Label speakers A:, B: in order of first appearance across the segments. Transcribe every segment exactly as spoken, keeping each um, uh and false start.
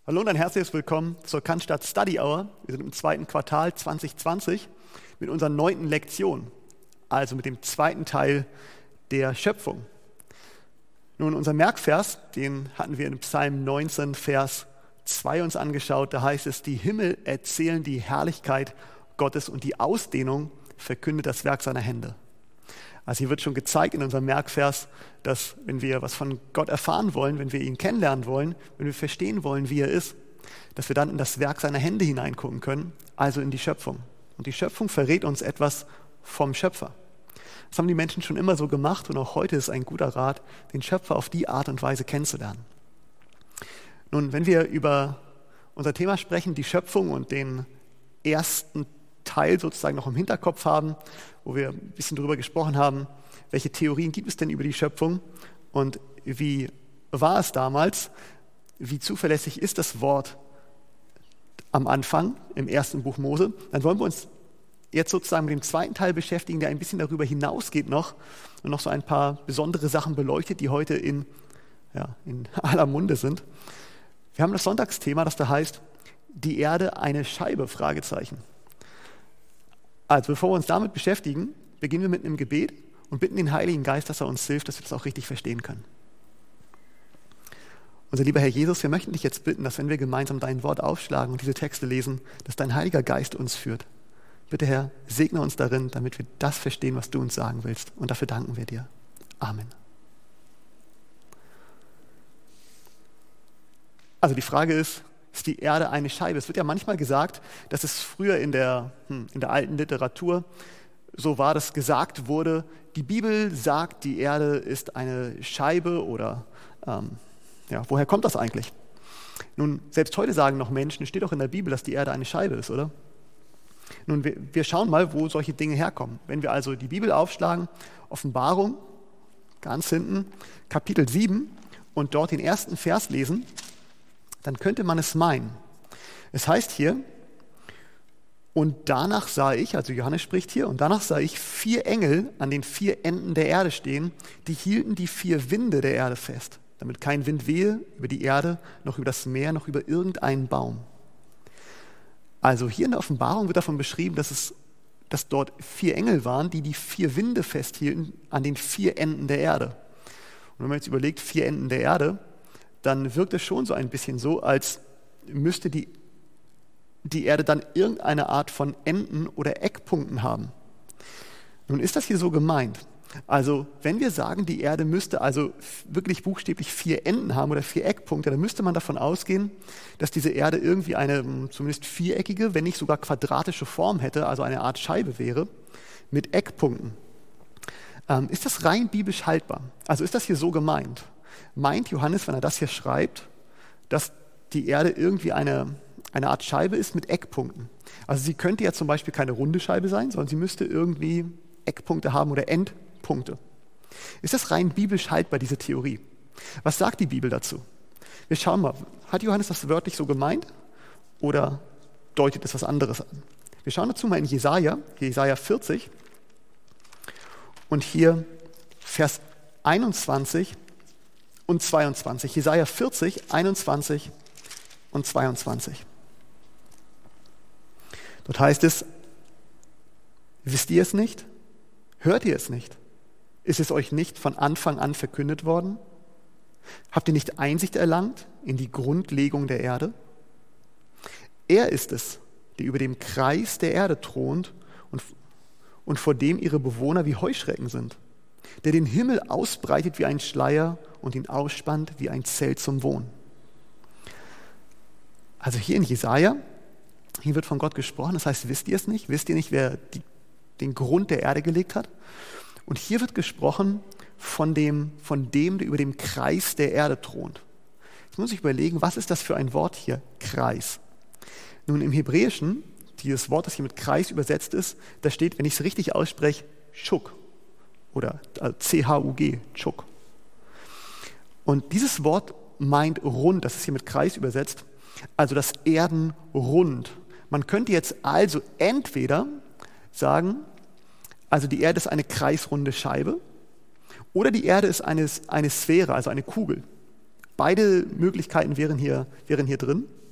A: Hallo und ein herzliches Willkommen zur Cannstatt Study Hour. Wir sind im zweiten Quartal zwanzig zwanzig mit unserer neunten Lektion, also mit dem zweiten Teil der Schöpfung. Nun, unser Merkvers, den hatten wir in Psalm neunzehn, Vers zwei uns angeschaut. Da heißt es, die Himmel erzählen die Herrlichkeit Gottes und die Ausdehnung verkündet das Werk seiner Hände. Also hier wird schon gezeigt in unserem Merkvers, dass wenn wir was von Gott erfahren wollen, wenn wir ihn kennenlernen wollen, wenn wir verstehen wollen, wie er ist, dass wir dann in das Werk seiner Hände hineingucken können, also in die Schöpfung. Und die Schöpfung verrät uns etwas vom Schöpfer. Das haben die Menschen schon immer so gemacht und auch heute ist ein guter Rat, den Schöpfer auf die Art und Weise kennenzulernen. Nun, wenn wir über unser Thema sprechen, die Schöpfung und den ersten Teil sozusagen noch im Hinterkopf haben, wo wir ein bisschen drüber gesprochen haben, welche Theorien gibt es denn über die Schöpfung und wie war es damals, wie zuverlässig ist das Wort am Anfang im ersten Buch Mose, dann wollen wir uns jetzt sozusagen mit dem zweiten Teil beschäftigen, der ein bisschen darüber hinausgeht noch und noch so ein paar besondere Sachen beleuchtet, die heute in, ja, in aller Munde sind. Wir haben das Sonntagsthema, das da heißt, die Erde eine Scheibe, Fragezeichen. Also bevor wir uns damit beschäftigen, beginnen wir mit einem Gebet und bitten den Heiligen Geist, dass er uns hilft, dass wir das auch richtig verstehen können. Unser lieber Herr Jesus, wir möchten dich jetzt bitten, dass wenn wir gemeinsam dein Wort aufschlagen und diese Texte lesen, dass dein Heiliger Geist uns führt. Bitte Herr, segne uns darin, damit wir das verstehen, was du uns sagen willst. Und dafür danken wir dir. Amen. Also die Frage ist, ist die Erde eine Scheibe? Es wird ja manchmal gesagt, dass es früher in der, hm, in der alten Literatur so war, dass gesagt wurde, die Bibel sagt, die Erde ist eine Scheibe oder ähm, ja, woher kommt das eigentlich? Nun, selbst heute sagen noch Menschen, es steht doch in der Bibel, dass die Erde eine Scheibe ist, oder? Nun, wir, wir schauen mal, wo solche Dinge herkommen. Wenn wir also die Bibel aufschlagen, Offenbarung, ganz hinten, Kapitel sieben und dort den ersten Vers lesen, dann könnte man es meinen. Es heißt hier, und danach sah ich, also Johannes spricht hier, und danach sah ich vier Engel an den vier Enden der Erde stehen, die hielten die vier Winde der Erde fest, damit kein Wind wehe über die Erde, noch über das Meer, noch über irgendeinen Baum. Also hier in der Offenbarung wird davon beschrieben, dass es, dass dort vier Engel waren, die die vier Winde festhielten an den vier Enden der Erde. Und wenn man jetzt überlegt, vier Enden der Erde, dann wirkt es schon so ein bisschen so, als müsste die, die Erde dann irgendeine Art von Enden oder Eckpunkten haben. Nun ist das hier so gemeint. Also wenn wir sagen, die Erde müsste also wirklich buchstäblich vier Enden haben oder vier Eckpunkte, dann müsste man davon ausgehen, dass diese Erde irgendwie eine zumindest viereckige, wenn nicht sogar quadratische Form hätte, also eine Art Scheibe wäre, mit Eckpunkten. Ähm, ist das rein biblisch haltbar? Also ist das hier so gemeint? Meint Johannes, wenn er das hier schreibt, dass die Erde irgendwie eine, eine Art Scheibe ist mit Eckpunkten? Also sie könnte ja zum Beispiel keine runde Scheibe sein, sondern sie müsste irgendwie Eckpunkte haben oder Endpunkte. Ist das rein biblisch haltbar, diese Theorie? Was sagt die Bibel dazu? Wir schauen mal, hat Johannes das wörtlich so gemeint oder deutet es was anderes an? Wir schauen dazu mal in Jesaja, Jesaja vierzig und hier Vers einundzwanzig und zweiundzwanzig. Jesaja vierzig, einundzwanzig und zweiundzwanzig. Dort heißt es, wisst ihr es nicht? Hört ihr es nicht? Ist es euch nicht von Anfang an verkündet worden? Habt ihr nicht Einsicht erlangt in die Grundlegung der Erde? Er ist es, der über dem Kreis der Erde thront und, und vor dem ihre Bewohner wie Heuschrecken sind, der den Himmel ausbreitet wie ein Schleier und ihn ausspannt wie ein Zelt zum Wohnen. Also hier in Jesaja, hier wird von Gott gesprochen, das heißt, wisst ihr es nicht? Wisst ihr nicht, wer die, den Grund der Erde gelegt hat? Und hier wird gesprochen von dem, von dem, der über dem Kreis der Erde thront. Jetzt muss ich überlegen, was ist das für ein Wort hier, Kreis? Nun im Hebräischen, dieses Wort, das hier mit Kreis übersetzt ist, da steht, wenn ich es richtig ausspreche, Chuk oder also C H U G, Chuk. Und dieses Wort meint rund, das ist hier mit Kreis übersetzt, also das Erdenrund. Man könnte jetzt also entweder sagen, also die Erde ist eine kreisrunde Scheibe oder die Erde ist eine, eine Sphäre, also eine Kugel. Beide Möglichkeiten wären hier, wären hier drin.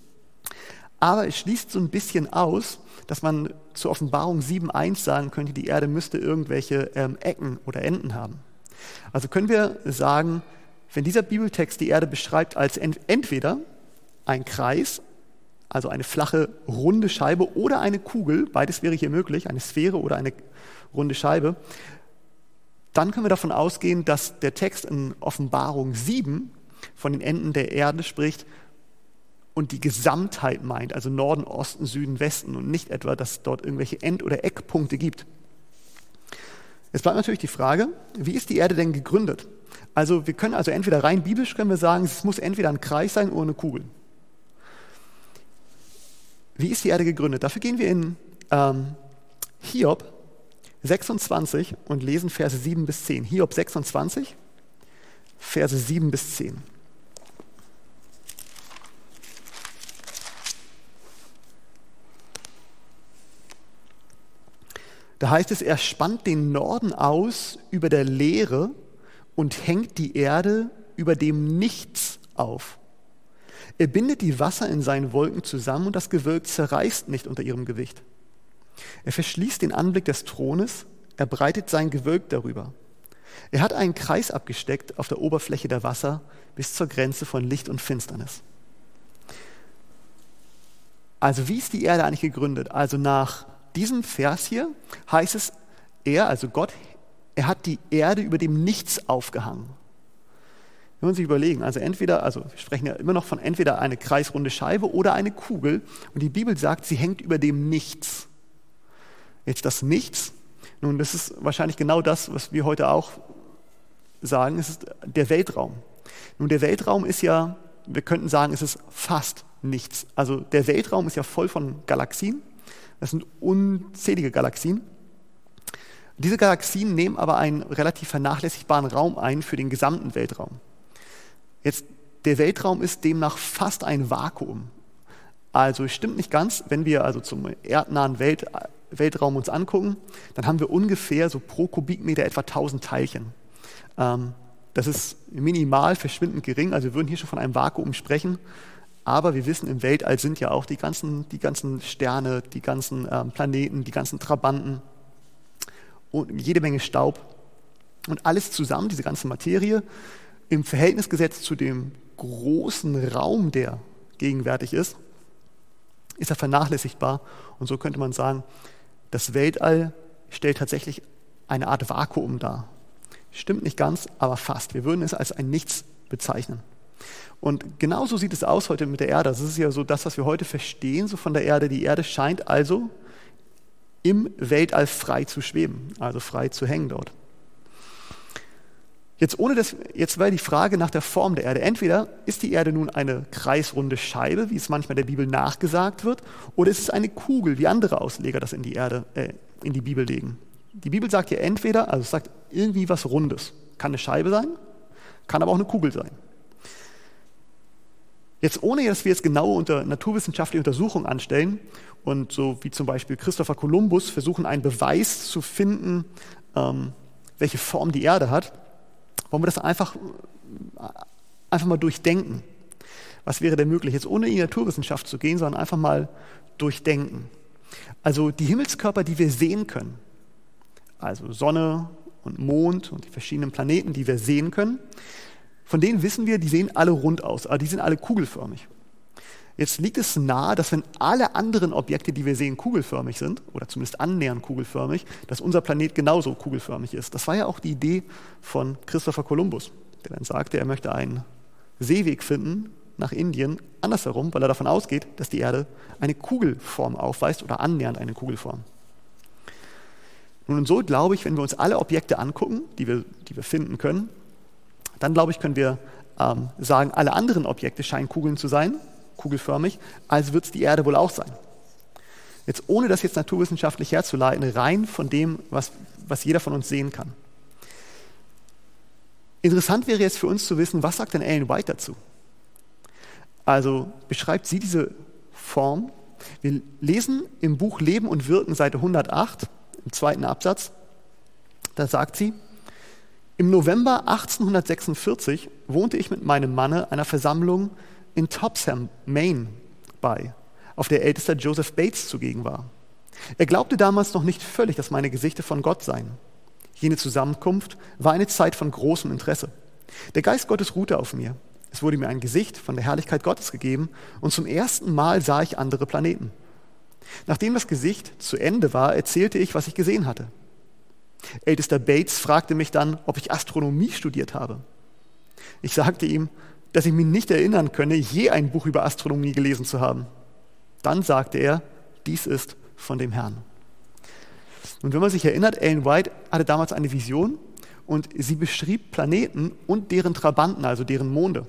A: Aber es schließt so ein bisschen aus, dass man zur Offenbarung sieben eins sagen könnte, die Erde müsste irgendwelche ähm, Ecken oder Enden haben. Also können wir sagen, wenn dieser Bibeltext die Erde beschreibt als ent- entweder ein Kreis, also eine flache, runde Scheibe oder eine Kugel, beides wäre hier möglich, eine Sphäre oder eine runde Scheibe, dann können wir davon ausgehen, dass der Text in Offenbarung sieben von den Enden der Erde spricht und die Gesamtheit meint, also Norden, Osten, Süden, Westen und nicht etwa, dass es dort irgendwelche End- oder Eckpunkte gibt. Jetzt bleibt natürlich die Frage, wie ist die Erde denn gegründet? Also wir können also entweder rein biblisch können wir sagen, es muss entweder ein Kreis sein oder eine Kugel. Wie ist die Erde gegründet? Dafür gehen wir in ähm, Hiob sechsundzwanzig und lesen Verse sieben bis zehn. Hiob sechsundzwanzig, Verse sieben bis zehn. Da heißt es, er spannt den Norden aus über der Leere und hängt die Erde über dem Nichts auf. Er bindet die Wasser in seinen Wolken zusammen und das Gewölk zerreißt nicht unter ihrem Gewicht. Er verschließt den Anblick des Thrones, er breitet sein Gewölk darüber. Er hat einen Kreis abgesteckt auf der Oberfläche der Wasser bis zur Grenze von Licht und Finsternis. Also wie ist die Erde eigentlich gegründet? Also nach diesem Vers hier heißt es, er, also Gott, er hat die Erde über dem Nichts aufgehangen. Wenn wir uns sich überlegen, also entweder, also wir sprechen ja immer noch von entweder eine kreisrunde Scheibe oder eine Kugel und die Bibel sagt, sie hängt über dem Nichts. Jetzt das Nichts, nun das ist wahrscheinlich genau das, was wir heute auch sagen, es ist der Weltraum. Nun der Weltraum ist ja, wir könnten sagen, es ist fast nichts. Also der Weltraum ist ja voll von Galaxien, das sind unzählige Galaxien. Diese Galaxien nehmen aber einen relativ vernachlässigbaren Raum ein für den gesamten Weltraum. Jetzt, der Weltraum ist demnach fast ein Vakuum. Also es stimmt nicht ganz, wenn wir also zum erdnahen Welt, Weltraum uns angucken, dann haben wir ungefähr so pro Kubikmeter etwa tausend Teilchen. Ähm, das ist minimal verschwindend gering, also wir würden hier schon von einem Vakuum sprechen, aber wir wissen, im Weltall sind ja auch die ganzen, die ganzen Sterne, die ganzen ähm, Planeten, die ganzen Trabanten und jede Menge Staub und alles zusammen, diese ganze Materie, im Verhältnis gesetzt zu dem großen Raum, der gegenwärtig ist, ist er vernachlässigbar. Und so könnte man sagen, das Weltall stellt tatsächlich eine Art Vakuum dar. Stimmt nicht ganz, aber fast. Wir würden es als ein Nichts bezeichnen. Und genauso sieht es aus heute mit der Erde. Das ist ja so das, was wir heute verstehen, so von der Erde. Die Erde scheint also im Weltall frei zu schweben, also frei zu hängen dort. Jetzt, ohne das, jetzt wäre die Frage nach der Form der Erde. Entweder ist die Erde nun eine kreisrunde Scheibe, wie es manchmal der Bibel nachgesagt wird, oder ist es eine Kugel, wie andere Ausleger das in die Erde, äh, in die Bibel legen. Die Bibel sagt ja entweder, also es sagt irgendwie was Rundes. Kann eine Scheibe sein, kann aber auch eine Kugel sein. Jetzt ohne, dass wir jetzt genaue unter naturwissenschaftliche Untersuchungen anstellen und so wie zum Beispiel Christopher Columbus versuchen, einen Beweis zu finden, ähm, welche Form die Erde hat, wollen wir das einfach, einfach mal durchdenken. Was wäre denn möglich? Jetzt ohne in die Naturwissenschaft zu gehen, sondern einfach mal durchdenken. Also die Himmelskörper, die wir sehen können, also Sonne und Mond und die verschiedenen Planeten, die wir sehen können, von denen wissen wir, die sehen alle rund aus, aber die sind alle kugelförmig. Jetzt liegt es nahe, dass wenn alle anderen Objekte, die wir sehen, kugelförmig sind, oder zumindest annähernd kugelförmig, dass unser Planet genauso kugelförmig ist. Das war ja auch die Idee von Christopher Columbus, der dann sagte, er möchte einen Seeweg finden nach Indien, andersherum, weil er davon ausgeht, dass die Erde eine Kugelform aufweist oder annähernd eine Kugelform. Nun, und so glaube ich, wenn wir uns alle Objekte angucken, die wir, die wir finden können, dann glaube ich, können wir ähm, sagen, alle anderen Objekte scheinen Kugeln zu sein, kugelförmig, also wird es die Erde wohl auch sein. Jetzt ohne das jetzt naturwissenschaftlich herzuleiten, rein von dem, was, was jeder von uns sehen kann. Interessant wäre jetzt für uns zu wissen, was sagt denn Ellen White dazu? Also beschreibt sie diese Form. Wir lesen im Buch Leben und Wirken, Seite hundertacht, im zweiten Absatz, da sagt sie, im November achtzehnhundertsechsundvierzig wohnte ich mit meinem Manne einer Versammlung in Topsham, Maine bei. auf der ältester Joseph Bates zugegen war. Er glaubte damals noch nicht völlig, dass meine Gesichter von Gott seien. Jene Zusammenkunft war eine Zeit von großem Interesse. Der Geist Gottes ruhte auf mir. Es wurde mir ein Gesicht von der Herrlichkeit Gottes gegeben und zum ersten Mal sah ich andere Planeten. Nachdem das Gesicht zu Ende war, erzählte ich, was ich gesehen hatte. Ältester Bates fragte mich dann, ob ich Astronomie studiert habe. Ich sagte ihm, dass ich mich nicht erinnern könne, je ein Buch über Astronomie gelesen zu haben. Dann sagte er, dies ist von dem Herrn. Und wenn man sich erinnert, Ellen White hatte damals eine Vision und sie beschrieb Planeten und deren Trabanten, also deren Monde.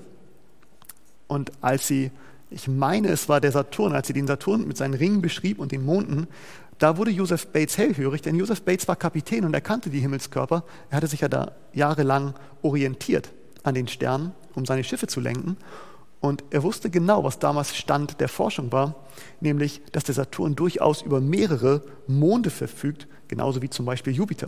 A: Und als sie, ich meine, es war der Saturn, als sie den Saturn mit seinen Ringen beschrieb und den Monden, da wurde Joseph Bates hellhörig, denn Joseph Bates war Kapitän und er kannte die Himmelskörper. Er hatte sich ja da jahrelang orientiert an den Sternen, um seine Schiffe zu lenken. Und er wusste genau, was damals Stand der Forschung war, nämlich, dass der Saturn durchaus über mehrere Monde verfügt, genauso wie zum Beispiel Jupiter.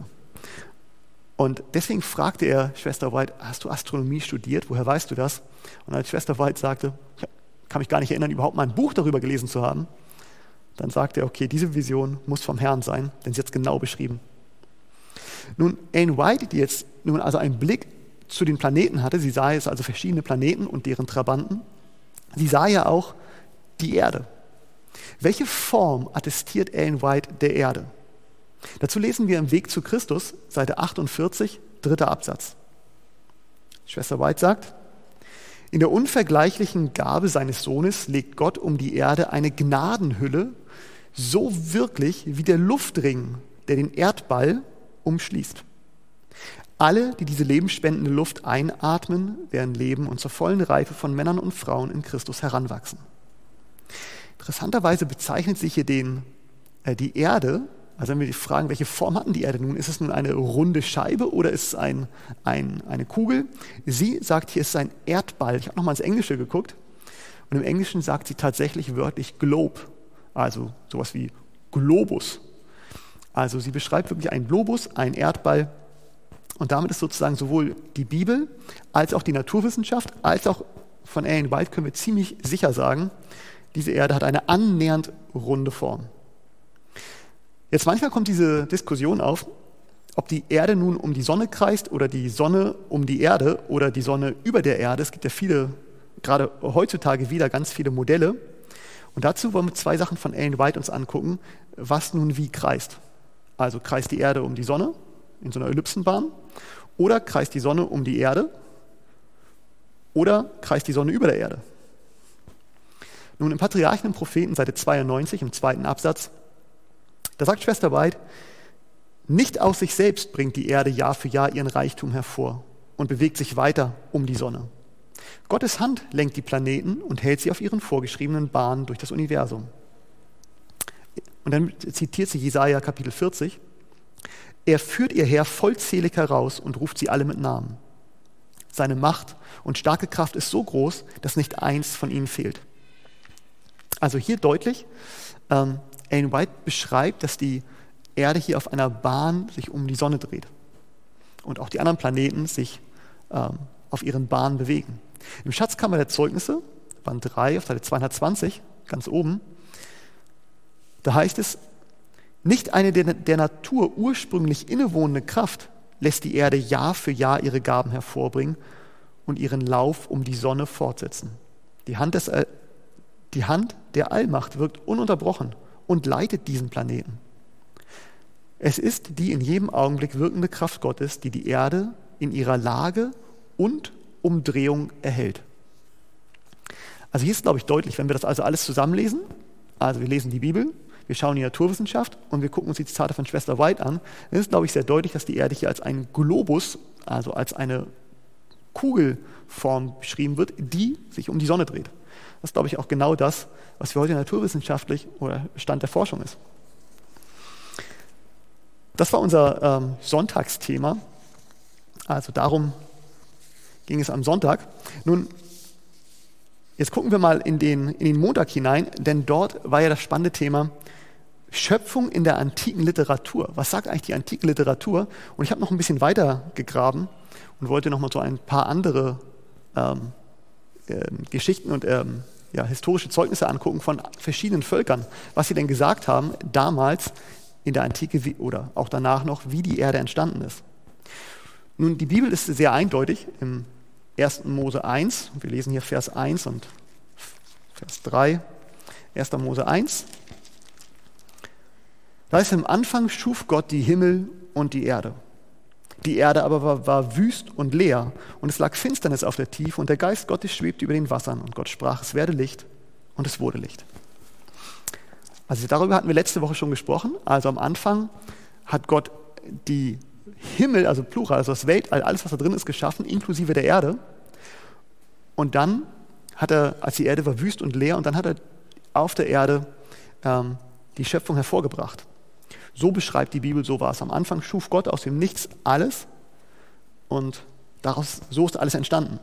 A: Und deswegen fragte er Schwester White, hast du Astronomie studiert? Woher weißt du das? Und als Schwester White sagte, ich kann mich gar nicht erinnern, überhaupt mal ein Buch darüber gelesen zu haben, dann sagte er, okay, diese Vision muss vom Herrn sein, denn sie hat es genau beschrieben. Nun, Ellen White, die jetzt nun also einen Blick zu den Planeten hatte, sie sah jetzt also verschiedene Planeten und deren Trabanten, sie sah ja auch die Erde. Welche Form attestiert Ellen White der Erde? Dazu lesen wir im Weg zu Christus, Seite achtundvierzig, dritter Absatz. Schwester White sagt, in der unvergleichlichen Gabe seines Sohnes legt Gott um die Erde eine Gnadenhülle, so wirklich wie der Luftring, der den Erdball umschließt. Alle, die diese lebensspendende Luft einatmen, werden leben und zur vollen Reife von Männern und Frauen in Christus heranwachsen. Interessanterweise bezeichnet sich hier den, äh, die Erde, also wenn wir die fragen, welche Form hatten die Erde nun? Ist es nun eine runde Scheibe oder ist es ein, ein, eine Kugel? Sie sagt, hier ist es ein Erdball. Ich habe nochmal ins Englische geguckt und im Englischen sagt sie tatsächlich wörtlich Globe, also sowas wie Globus. Also sie beschreibt wirklich einen Globus, einen Erdball. Und damit ist sozusagen sowohl die Bibel als auch die Naturwissenschaft, als auch von Ellen White können wir ziemlich sicher sagen, diese Erde hat eine annähernd runde Form. Jetzt manchmal kommt diese Diskussion auf, ob die Erde nun um die Sonne kreist oder die Sonne um die Erde oder die Sonne über der Erde. Es gibt ja viele, gerade heutzutage wieder ganz viele Modelle. Und dazu wollen wir zwei Sachen von Ellen White uns angucken, was nun wie kreist. Also kreist die Erde um die Sonne in so einer Ellipsenbahn oder kreist die Sonne um die Erde oder kreist die Sonne über der Erde. Nun im Patriarchen und Propheten, Seite zweiundneunzig, im zweiten Absatz, da sagt Schwester White, nicht aus sich selbst bringt die Erde Jahr für Jahr ihren Reichtum hervor und bewegt sich weiter um die Sonne. Gottes Hand lenkt die Planeten und hält sie auf ihren vorgeschriebenen Bahnen durch das Universum. Und dann zitiert sie Jesaja Kapitel vierzig, er führt ihr Heer vollzählig heraus und ruft sie alle mit Namen. Seine Macht und starke Kraft ist so groß, dass nicht eins von ihnen fehlt. Also hier deutlich, ähm, Ellen White beschreibt, dass die Erde hier auf einer Bahn sich um die Sonne dreht und auch die anderen Planeten sich ähm, auf ihren Bahnen bewegen. Im Schatzkammer der Zeugnisse, Band drei, auf Seite zweihundertzwanzig, ganz oben, da heißt es, nicht eine der, der Natur ursprünglich innewohnende Kraft lässt die Erde Jahr für Jahr ihre Gaben hervorbringen und ihren Lauf um die Sonne fortsetzen. Die Hand, des, die Hand der Allmacht wirkt ununterbrochen und leitet diesen Planeten. Es ist die in jedem Augenblick wirkende Kraft Gottes, die die Erde in ihrer Lage und Umdrehung erhält. Also hier ist, glaube ich, deutlich, wenn wir das also alles zusammenlesen, also wir lesen die Bibel, wir schauen die Naturwissenschaft und wir gucken uns die Zitate von Schwester White an, dann ist, glaube ich, sehr deutlich, dass die Erde hier als ein Globus, also als eine Kugelform beschrieben wird, die sich um die Sonne dreht. Das ist, glaube ich, auch genau das, was für heute naturwissenschaftlich oder Stand der Forschung ist. Das war unser ähm, Sonntagsthema. Also darum ging es am Sonntag. Nun, jetzt gucken wir mal in den, in den Montag hinein, denn dort war ja das spannende Thema Schöpfung in der antiken Literatur. Was sagt eigentlich die antike Literatur? Und ich habe noch ein bisschen weiter gegraben und wollte noch mal so ein paar andere ähm, äh, Geschichten und ähm, ja, historische Zeugnisse angucken von verschiedenen Völkern, was sie denn gesagt haben damals in der Antike wie, oder auch danach noch, wie die Erde entstanden ist. Nun, die Bibel ist sehr eindeutig im ersten Mose eins. Wir lesen hier Vers eins und Vers drei. erster Mose eins. Da ist: Im Anfang schuf Gott die Himmel und die Erde. Die Erde aber war, war wüst und leer, und es lag Finsternis auf der Tiefe, und der Geist Gottes schwebte über den Wassern. Und Gott sprach, es werde Licht, und es wurde Licht. Also darüber hatten wir letzte Woche schon gesprochen. Also am Anfang hat Gott die Himmel, also Plural, also das Weltall, alles, was da drin ist, geschaffen, inklusive der Erde. Und dann hat er, als die Erde war wüst und leer, und dann hat er auf der Erde ähm, die Schöpfung hervorgebracht. So beschreibt die Bibel, so war es. Am Anfang schuf Gott aus dem Nichts alles, und daraus, so ist alles entstanden.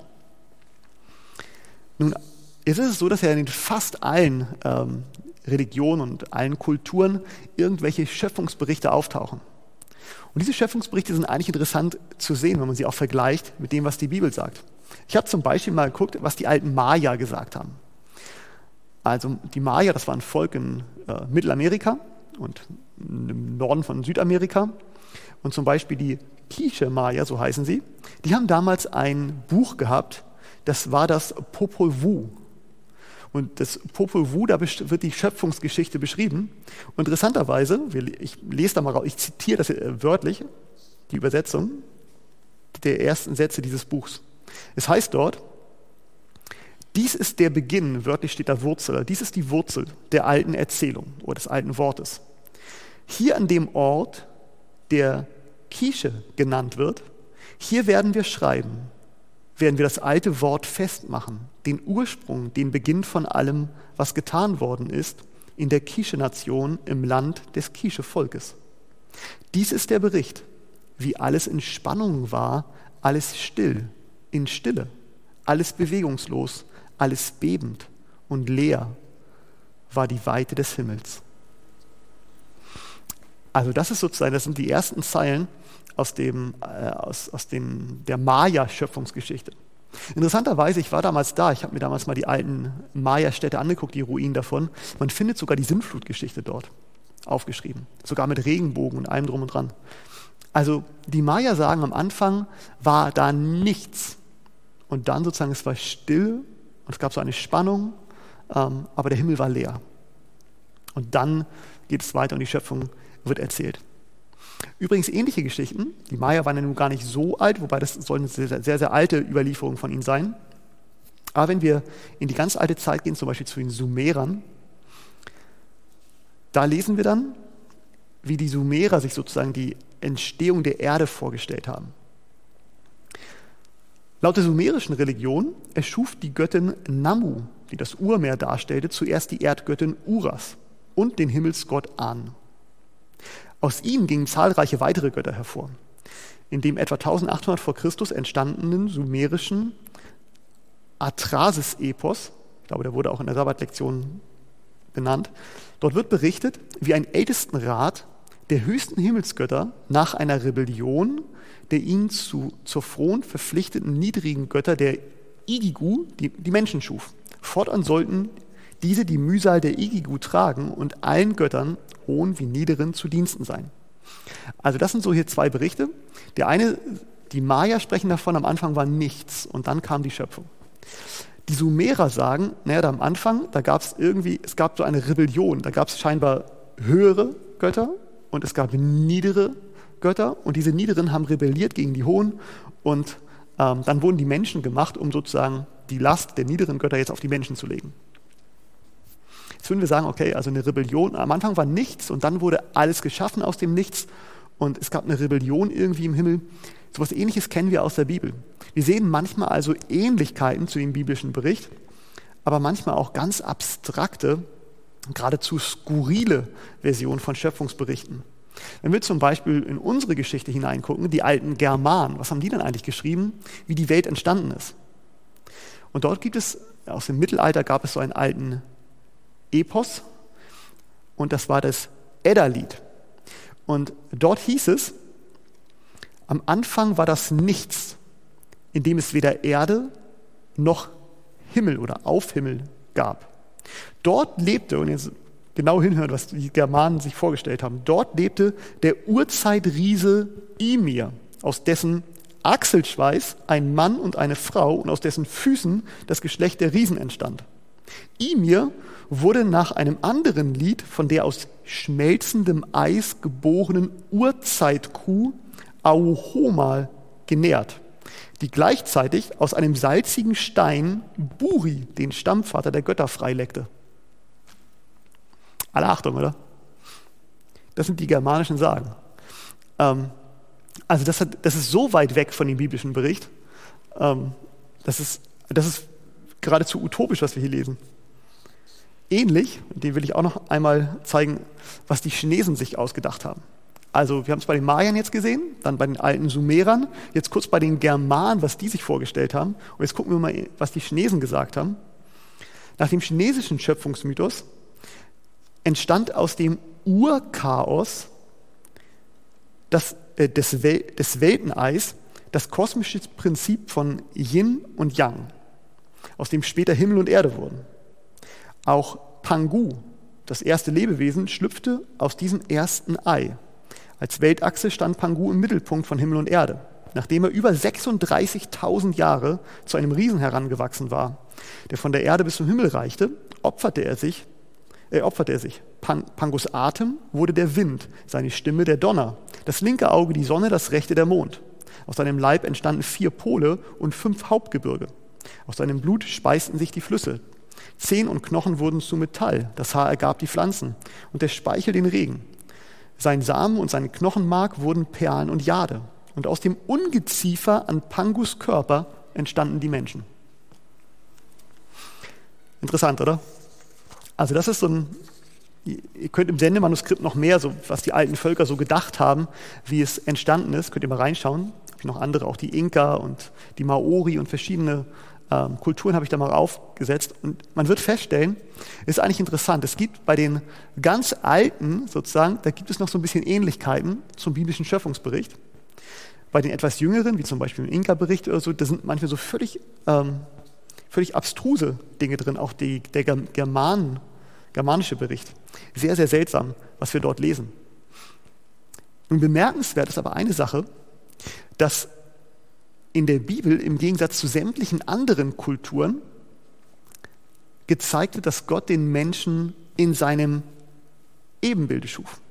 A: Nun, jetzt ist es so, dass ja in fast allen ähm, Religionen und allen Kulturen irgendwelche Schöpfungsberichte auftauchen. Und diese Schöpfungsberichte sind eigentlich interessant zu sehen, wenn man sie auch vergleicht mit dem, was die Bibel sagt. Ich habe zum Beispiel mal geguckt, was die alten Maya gesagt haben. Also die Maya, das war ein Volk in äh, Mittelamerika und im Norden von Südamerika. Und zum Beispiel die Quiche Maya, so heißen sie, die haben damals ein Buch gehabt, das war das Popol Vuh. Und das Popol Vuh, da wird die Schöpfungsgeschichte beschrieben. Und interessanterweise, ich lese da mal raus, ich zitiere das wörtlich, die Übersetzung der ersten Sätze dieses Buchs. Es heißt dort: Dies ist der Beginn, wörtlich steht da Wurzel, dies ist die Wurzel der alten Erzählung oder des alten Wortes. Hier an dem Ort, der Quiche genannt wird, hier werden wir schreiben, werden wir das alte Wort festmachen, den Ursprung, den Beginn von allem, was getan worden ist, in der Quiche-Nation im Land des Quiche-Volkes. Dies ist der Bericht, wie alles in Spannung war, alles still, in Stille, alles bewegungslos, alles bebend und leer war die Weite des Himmels. Also das ist sozusagen, das sind die ersten Zeilen aus, dem, äh, aus, aus dem, der Maya-Schöpfungsgeschichte. Interessanterweise, ich war damals da, ich habe mir damals mal die alten Maya-Städte angeguckt, die Ruinen davon. Man findet sogar die Sintflutgeschichte dort aufgeschrieben, sogar mit Regenbogen und allem drum und dran. Also die Maya sagen, am Anfang war da nichts. Und dann sozusagen, es war still und es gab so eine Spannung, ähm, aber der Himmel war leer. Und dann geht es weiter und die Schöpfung wird erzählt. Übrigens ähnliche Geschichten, die Maya waren ja nun gar nicht so alt, wobei das sollen sehr, sehr, sehr alte Überlieferungen von ihnen sein. Aber wenn wir in die ganz alte Zeit gehen, zum Beispiel zu den Sumerern, da lesen wir dann, wie die Sumerer sich sozusagen die Entstehung der Erde vorgestellt haben. Laut der sumerischen Religion erschuf die Göttin Namu, die das Urmeer darstellte, zuerst die Erdgöttin Uras und den Himmelsgott An. Aus ihnen gingen zahlreiche weitere Götter hervor. In dem etwa eintausendachthundert vor Christus entstandenen sumerischen Atrasis-Epos, ich glaube, der wurde auch in der Sabbatlektion benannt, dort wird berichtet, wie ein Ältestenrat der höchsten Himmelsgötter nach einer Rebellion der ihnen zu, zur frohen, verpflichteten, niedrigen Götter der Igigu, die, die Menschen schuf. Fortan sollten diese die Mühsal der Igigu tragen und allen Göttern, hohen wie niederen, zu Diensten sein. Also das sind so hier zwei Berichte. Der eine, die Maya sprechen davon, am Anfang war nichts und dann kam die Schöpfung. Die Sumerer sagen, naja, da am Anfang, da gab es irgendwie, es gab so eine Rebellion, da gab es scheinbar höhere Götter und es gab niedere Götter und diese niederen haben rebelliert gegen die hohen und ähm, dann wurden die Menschen gemacht, um sozusagen die Last der niederen Götter jetzt auf die Menschen zu legen. Jetzt würden wir sagen, okay, also eine Rebellion, am Anfang war nichts und dann wurde alles geschaffen aus dem Nichts und es gab eine Rebellion irgendwie im Himmel. So etwas Ähnliches kennen wir aus der Bibel. Wir sehen manchmal also Ähnlichkeiten zu dem biblischen Bericht, aber manchmal auch ganz abstrakte, geradezu skurrile Versionen von Schöpfungsberichten. Wenn wir zum Beispiel in unsere Geschichte hineingucken, die alten Germanen, was haben die denn eigentlich geschrieben, wie die Welt entstanden ist? Und dort gibt es, aus dem Mittelalter gab es so einen alten Epos und das war das Edda-Lied. Und dort hieß es, am Anfang war das Nichts, in dem es weder Erde noch Himmel oder Aufhimmel gab. Dort lebte, und jetzt genau hinhören, was die Germanen sich vorgestellt haben, dort lebte der Urzeitriese Ymir, aus dessen Achselschweiß ein Mann und eine Frau und aus dessen Füßen das Geschlecht der Riesen entstand. Ymir wurde nach einem anderen Lied von der aus schmelzendem Eis geborenen Urzeitkuh Auhoma genährt, die gleichzeitig aus einem salzigen Stein Buri, den Stammvater der Götter, freileckte. Alle Achtung, oder? Das sind die germanischen Sagen. Ähm, also das, hat, das ist so weit weg von dem biblischen Bericht, ähm, das, ist, das ist geradezu utopisch, was wir hier lesen. Ähnlich, den will ich auch noch einmal zeigen, was die Chinesen sich ausgedacht haben. Also wir haben es bei den Mayern jetzt gesehen, dann bei den alten Sumerern, jetzt kurz bei den Germanen, was die sich vorgestellt haben. Und jetzt gucken wir mal, was die Chinesen gesagt haben. Nach dem chinesischen Schöpfungsmythos entstand aus dem Urchaos das, äh, des, Wel- des Welteneis das kosmische Prinzip von Yin und Yang, aus dem später Himmel und Erde wurden. Auch Pangu, das erste Lebewesen, schlüpfte aus diesem ersten Ei. Als Weltachse stand Pangu im Mittelpunkt von Himmel und Erde. Nachdem er über sechsunddreißigtausend Jahre zu einem Riesen herangewachsen war, der von der Erde bis zum Himmel reichte, opferte er sich. Äh, opferte er sich. Pan- Pangus Atem wurde der Wind, seine Stimme der Donner, das linke Auge die Sonne, das rechte der Mond. Aus seinem Leib entstanden vier Pole und fünf Hauptgebirge. Aus seinem Blut speisten sich die Flüsse. Zehen und Knochen wurden zu Metall, das Haar ergab die Pflanzen und der Speichel den Regen. Sein Samen und sein Knochenmark wurden Perlen und Jade. Und aus dem Ungeziefer an Pangus Körper entstanden die Menschen. Interessant, oder? Also das ist so ein, ihr könnt im Sendemanuskript noch mehr, so was die alten Völker so gedacht haben, wie es entstanden ist, könnt ihr mal reinschauen. Habe ich noch andere, auch die Inka und die Maori und verschiedene ähm, Kulturen habe ich da mal aufgesetzt. Und man wird feststellen, ist eigentlich interessant, es gibt bei den ganz Alten sozusagen, da gibt es noch so ein bisschen Ähnlichkeiten zum biblischen Schöpfungsbericht. Bei den etwas Jüngeren, wie zum Beispiel im Inka-Bericht oder so, da sind manchmal so völlig, ähm, völlig abstruse Dinge drin, auch die, der Germanen, germanische Bericht. Sehr, sehr seltsam, was wir dort lesen. Nun bemerkenswert ist aber eine Sache, dass in der Bibel im Gegensatz zu sämtlichen anderen Kulturen gezeigt wird, dass Gott den Menschen in seinem Ebenbilde schuf.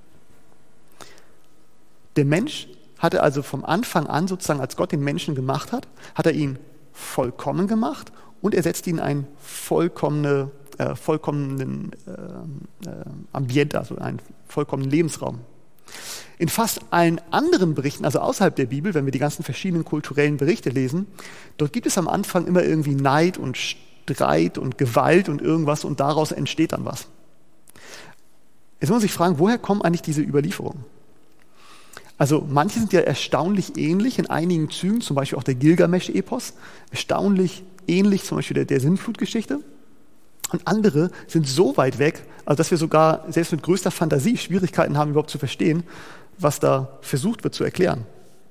A: Der Mensch hatte also vom Anfang an, sozusagen als Gott den Menschen gemacht hat, hat er ihn vollkommen gemacht und er setzt ihn in einen vollkommene, äh, vollkommenen äh, äh, Ambiente, also einen vollkommenen Lebensraum. In fast allen anderen Berichten, also außerhalb der Bibel, wenn wir die ganzen verschiedenen kulturellen Berichte lesen, dort gibt es am Anfang immer irgendwie Neid und Streit und Gewalt und irgendwas und daraus entsteht dann was. Jetzt muss man sich fragen, woher kommen eigentlich diese Überlieferungen? Also manche sind ja erstaunlich ähnlich in einigen Zügen, zum Beispiel auch der Gilgamesch-Epos, erstaunlich ähnlich zum Beispiel der, der Sintflutgeschichte. Und andere sind so weit weg, also dass wir sogar selbst mit größter Fantasie Schwierigkeiten haben, überhaupt zu verstehen, was da versucht wird zu erklären.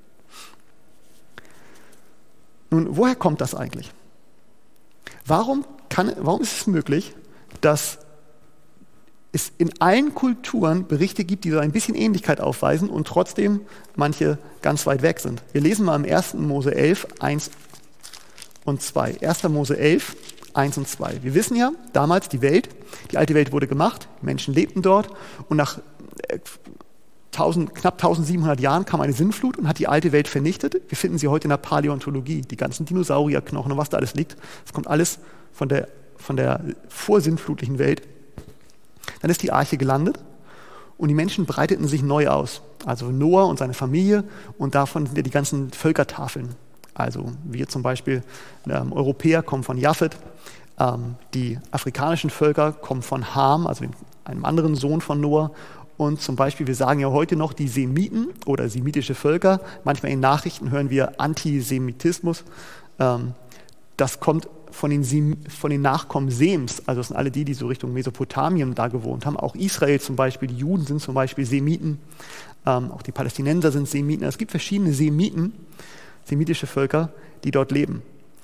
A: Nun, woher kommt das eigentlich? Warum, kann, warum ist es möglich, dass es in allen Kulturen Berichte gibt, die so ein bisschen Ähnlichkeit aufweisen und trotzdem manche ganz weit weg sind? Wir lesen mal im ersten Mose elf, eins und zwei. erster Mose elf, eins und zwei. Wir wissen ja, damals die Welt, die alte Welt wurde gemacht, Menschen lebten dort und nach äh, tausend, knapp eintausendsiebenhundert Jahren kam eine Sintflut und hat die alte Welt vernichtet. Wir finden sie heute in der Paläontologie, die ganzen Dinosaurierknochen und was da alles liegt. Das kommt alles von der, von der vorsintflutlichen Welt. Dann ist die Arche gelandet und die Menschen breiteten sich neu aus. Also Noah und seine Familie und davon sind ja die ganzen Völkertafeln. Also wir zum Beispiel, ähm, Europäer kommen von Japhet, ähm, die afrikanischen Völker kommen von Ham, also einem anderen Sohn von Noah. Und zum Beispiel, wir sagen ja heute noch die Semiten oder semitische Völker. Manchmal in Nachrichten hören wir Antisemitismus. Ähm, das kommt von den, Sem- von den Nachkommen Sems, also das sind alle die, die so Richtung Mesopotamien da gewohnt haben. Auch Israel zum Beispiel, die Juden sind zum Beispiel Semiten, ähm, auch die Palästinenser sind Semiten. Es gibt verschiedene Semiten, semitische Völker, die dort leben.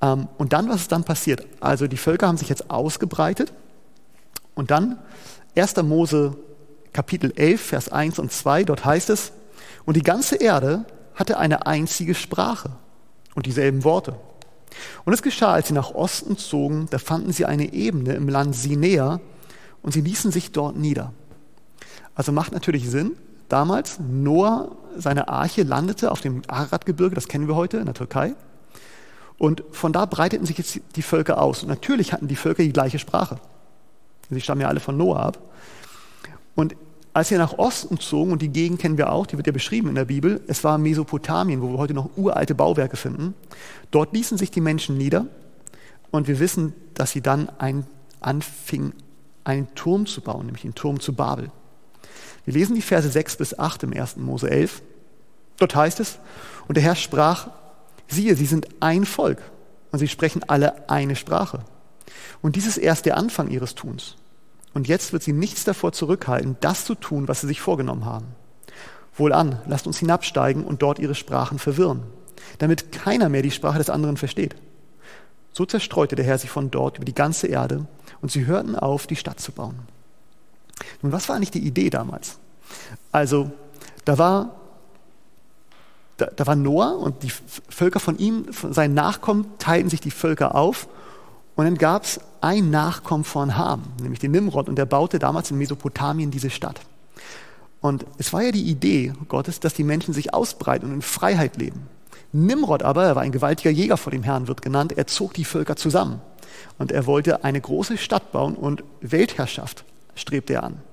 A: Ähm, und dann, was ist dann passiert? Also die Völker haben sich jetzt ausgebreitet und dann erster Mose Kapitel elf, Vers eins und zwei, dort heißt es, und die ganze Erde hatte eine einzige Sprache und dieselben Worte. Und es geschah, als sie nach Osten zogen, da fanden sie eine Ebene im Land Sinäa und sie ließen sich dort nieder. Also macht natürlich Sinn, damals Noah, seine Arche landete auf dem Ararat-Gebirge, das kennen wir heute in der Türkei. Und von da breiteten sich jetzt die Völker aus. Und natürlich hatten die Völker die gleiche Sprache. Sie stammen ja alle von Noah ab. Und als sie nach Osten zogen, und die Gegend kennen wir auch, die wird ja beschrieben in der Bibel, es war Mesopotamien, wo wir heute noch uralte Bauwerke finden. Dort ließen sich die Menschen nieder und wir wissen, dass sie dann ein, anfingen, einen Turm zu bauen, nämlich den Turm zu Babel. Wir lesen die Verse sechs bis acht im ersten Mose elf. Dort heißt es, und der Herr sprach, siehe, sie sind ein Volk und sie sprechen alle eine Sprache. Und dies ist erst der Anfang ihres Tuns. Und jetzt wird sie nichts davor zurückhalten, das zu tun, was sie sich vorgenommen haben. Wohlan, lasst uns hinabsteigen und dort ihre Sprachen verwirren, damit keiner mehr die Sprache des anderen versteht. So zerstreute der Herr sich von dort über die ganze Erde und sie hörten auf, die Stadt zu bauen. Nun, was war eigentlich die Idee damals? Also, da war, da, da war Noah und die Völker von ihm, von seinen Nachkommen, teilten sich die Völker auf. Und dann gab es einen Nachkommen von Ham, nämlich den Nimrod, und der baute damals in Mesopotamien diese Stadt. Und es war ja die Idee Gottes, dass die Menschen sich ausbreiten und in Freiheit leben. Nimrod aber, er war ein gewaltiger Jäger vor dem Herrn, wird genannt, er zog die Völker zusammen. Und er wollte eine große Stadt bauen und Weltherrschaft strebte er an.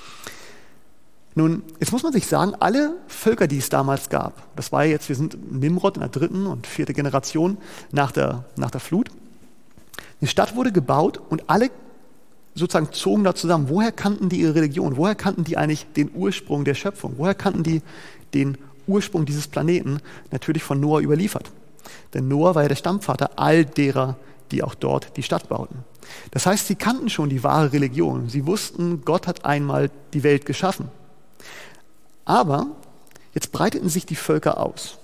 A: Nun, jetzt muss man sich sagen, alle Völker, die es damals gab, das war jetzt, wir sind Nimrod in der dritten und vierten Generation nach der, nach der Flut. Die Stadt wurde gebaut und alle sozusagen zogen da zusammen. Woher kannten die ihre Religion? Woher kannten die eigentlich den Ursprung der Schöpfung? Woher kannten die den Ursprung dieses Planeten? Natürlich von Noah überliefert. Denn Noah war ja der Stammvater all derer, die auch dort die Stadt bauten. Das heißt, sie kannten schon die wahre Religion. Sie wussten, Gott hat einmal die Welt geschaffen. Aber jetzt breiteten sich die Völker aus.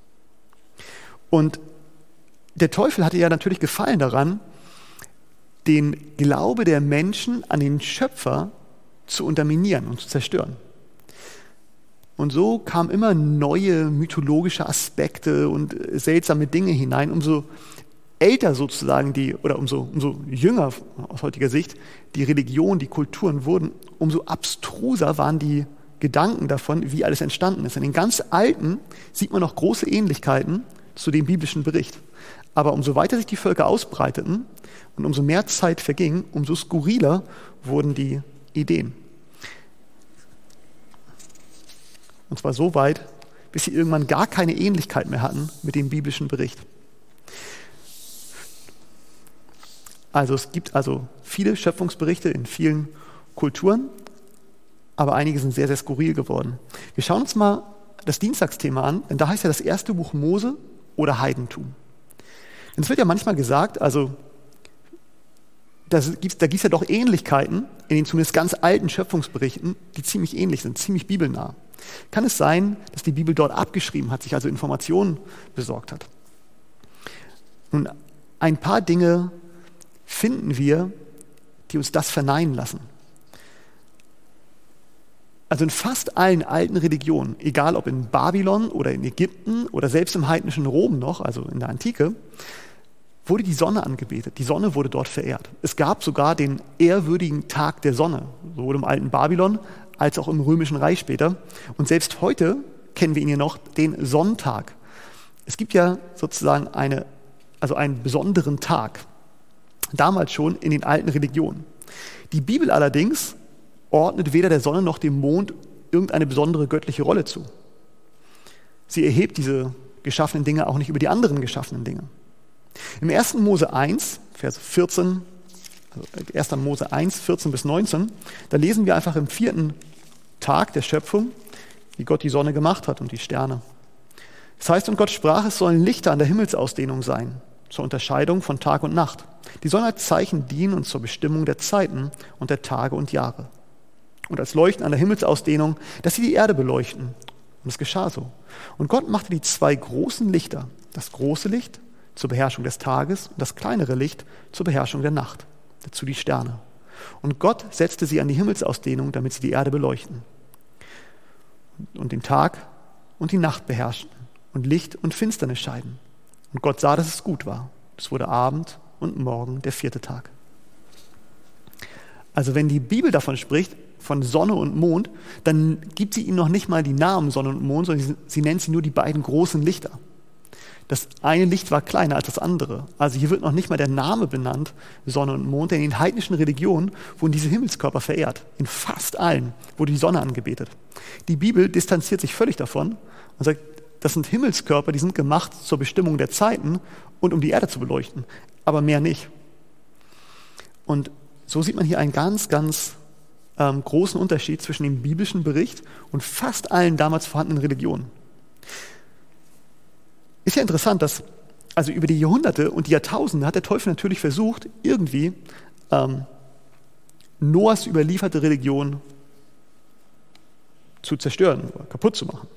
A: Und der Teufel hatte ja natürlich Gefallen daran, den Glaube der Menschen an den Schöpfer zu unterminieren und zu zerstören. Und so kamen immer neue mythologische Aspekte und seltsame Dinge hinein, umso älter sozusagen die, oder umso, umso jünger aus heutiger Sicht die Religion, die Kulturen wurden, umso abstruser waren die Gedanken davon, wie alles entstanden ist. In den ganz Alten sieht man noch große Ähnlichkeiten zu dem biblischen Bericht. Aber umso weiter sich die Völker ausbreiteten und umso mehr Zeit verging, umso skurriler wurden die Ideen. Und zwar so weit, bis sie irgendwann gar keine Ähnlichkeit mehr hatten mit dem biblischen Bericht. Also es gibt also viele Schöpfungsberichte in vielen Kulturen, aber einige sind sehr, sehr skurril geworden. Wir schauen uns mal das Dienstagsthema an, denn da heißt ja das erste Buch Mose oder Heidentum. Denn es wird ja manchmal gesagt, also das gibt, da gibt es ja doch Ähnlichkeiten in den zumindest ganz alten Schöpfungsberichten, die ziemlich ähnlich sind, ziemlich bibelnah. Kann es sein, dass die Bibel dort abgeschrieben hat, sich also Informationen besorgt hat? Nun, ein paar Dinge finden wir, die uns das verneinen lassen. Also in fast allen alten Religionen, egal ob in Babylon oder in Ägypten oder selbst im heidnischen Rom noch, also in der Antike, wurde die Sonne angebetet. Die Sonne wurde dort verehrt. Es gab sogar den ehrwürdigen Tag der Sonne, sowohl im alten Babylon als auch im römischen Reich später. Und selbst heute kennen wir ihn ja noch, den Sonntag. Es gibt ja sozusagen eine, also einen besonderen Tag, damals schon in den alten Religionen. Die Bibel allerdings ordnet weder der Sonne noch dem Mond irgendeine besondere göttliche Rolle zu. Sie erhebt diese geschaffenen Dinge auch nicht über die anderen geschaffenen Dinge. Im ersten Mose eins, Vers vierzehn, also erster Mose eins, vierzehn bis neunzehn, da lesen wir einfach im vierten Tag der Schöpfung, wie Gott die Sonne gemacht hat und die Sterne. Das heißt, und Gott sprach, es sollen Lichter an der Himmelsausdehnung sein, zur Unterscheidung von Tag und Nacht. Die sollen als Zeichen dienen und zur Bestimmung der Zeiten und der Tage und Jahre. Und als Leuchten an der Himmelsausdehnung, dass sie die Erde beleuchten. Und es geschah so. Und Gott machte die zwei großen Lichter, das große Licht zur Beherrschung des Tages und das kleinere Licht zur Beherrschung der Nacht, dazu die Sterne. Und Gott setzte sie an die Himmelsausdehnung, damit sie die Erde beleuchten und den Tag und die Nacht beherrschten und Licht und Finsternis scheiden. Und Gott sah, dass es gut war. Es wurde Abend und Morgen, der vierte Tag. Also wenn die Bibel davon spricht, von Sonne und Mond, dann gibt sie ihnen noch nicht mal die Namen Sonne und Mond, sondern sie, sie nennt sie nur die beiden großen Lichter. Das eine Licht war kleiner als das andere. Also hier wird noch nicht mal der Name benannt, Sonne und Mond, denn in den heidnischen Religionen wurden diese Himmelskörper verehrt. In fast allen wurde die Sonne angebetet. Die Bibel distanziert sich völlig davon und sagt, das sind Himmelskörper, die sind gemacht zur Bestimmung der Zeiten und um die Erde zu beleuchten, aber mehr nicht. Und so sieht man hier einen ganz, ganz ähm, großen Unterschied zwischen dem biblischen Bericht und fast allen damals vorhandenen Religionen. Ist ja interessant, dass also über die Jahrhunderte und die Jahrtausende hat der Teufel natürlich versucht, irgendwie ähm, Noahs überlieferte Religion zu zerstören oder kaputt zu machen.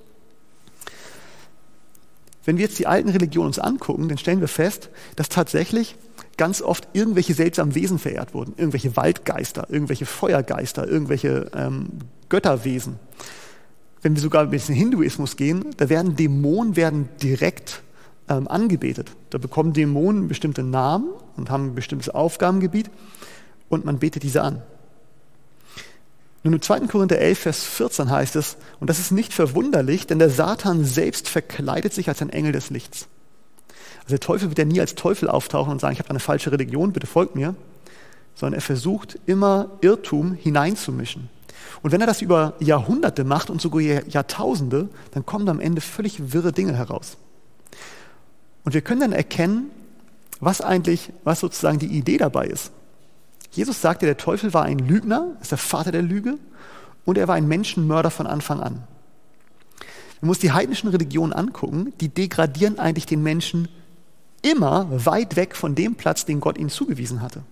A: Wenn wir jetzt die alten Religionen uns angucken, dann stellen wir fest, dass tatsächlich ganz oft irgendwelche seltsamen Wesen verehrt wurden. Irgendwelche Waldgeister, irgendwelche Feuergeister, irgendwelche ähm, Götterwesen. Wenn wir sogar ein bisschen Hinduismus gehen, da werden Dämonen werden direkt ähm, angebetet. Da bekommen Dämonen bestimmte Namen und haben ein bestimmtes Aufgabengebiet und man betet diese an. Nun im zweiten Korinther elf, Vers vierzehn heißt es, und das ist nicht verwunderlich, denn der Satan selbst verkleidet sich als ein Engel des Lichts. Also der Teufel wird ja nie als Teufel auftauchen und sagen, ich habe eine falsche Religion, bitte folgt mir, sondern er versucht immer Irrtum hineinzumischen. Und wenn er das über Jahrhunderte macht und sogar Jahrtausende, dann kommen am Ende völlig wirre Dinge heraus. Und wir können dann erkennen, was eigentlich, was sozusagen die Idee dabei ist. Jesus sagte, der Teufel war ein Lügner, ist der Vater der Lüge, und er war ein Menschenmörder von Anfang an. Man muss die heidnischen Religionen angucken, die degradieren eigentlich den Menschen immer weit weg von dem Platz, den Gott ihnen zugewiesen hatte.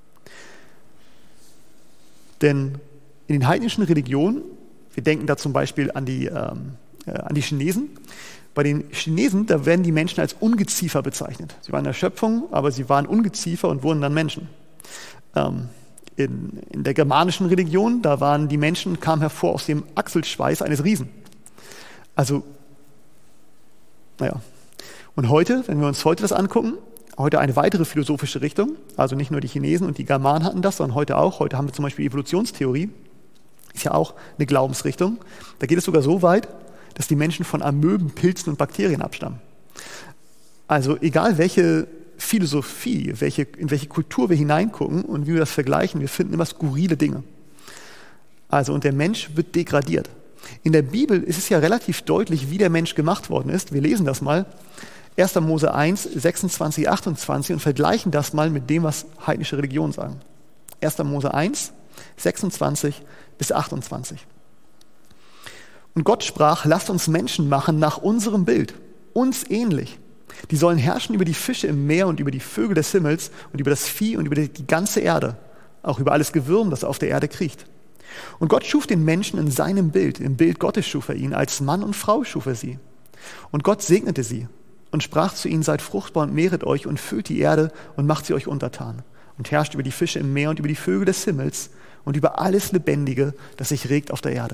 A: Denn in den heidnischen Religionen, wir denken da zum Beispiel an die, ähm, äh, an die Chinesen, bei den Chinesen, da werden die Menschen als Ungeziefer bezeichnet. Sie waren in der Schöpfung, aber sie waren Ungeziefer und wurden dann Menschen. Ähm, in, in der germanischen Religion, da waren die Menschen, kamen hervor aus dem Achselschweiß eines Riesen. Also, naja. Und heute, wenn wir uns heute das angucken, heute eine weitere philosophische Richtung, also nicht nur die Chinesen und die Germanen hatten das, sondern heute auch. Heute haben wir zum Beispiel Evolutionstheorie, ist ja auch eine Glaubensrichtung. Da geht es sogar so weit, dass die Menschen von Amöben, Pilzen und Bakterien abstammen. Also egal welche Philosophie, welche, in welche Kultur wir hineingucken und wie wir das vergleichen, wir finden immer skurrile Dinge. Also und der Mensch wird degradiert. In der Bibel ist es ja relativ deutlich, wie der Mensch gemacht worden ist. Wir lesen das mal. erster Mose eins, sechsundzwanzig, achtundzwanzig und vergleichen das mal mit dem, was heidnische Religionen sagen. erster Mose eins, sechsundzwanzig bis achtundzwanzig. Und Gott sprach, lasst uns Menschen machen nach unserem Bild, uns ähnlich. Die sollen herrschen über die Fische im Meer und über die Vögel des Himmels und über das Vieh und über die ganze Erde, auch über alles Gewürm, das auf der Erde kriecht. Und Gott schuf den Menschen in seinem Bild, im Bild Gottes schuf er ihn, als Mann und Frau schuf er sie. Und Gott segnete sie und sprach zu ihnen, seid fruchtbar und mehret euch und füllt die Erde und macht sie euch untertan und herrscht über die Fische im Meer und über die Vögel des Himmels und über alles Lebendige, das sich regt auf der Erde.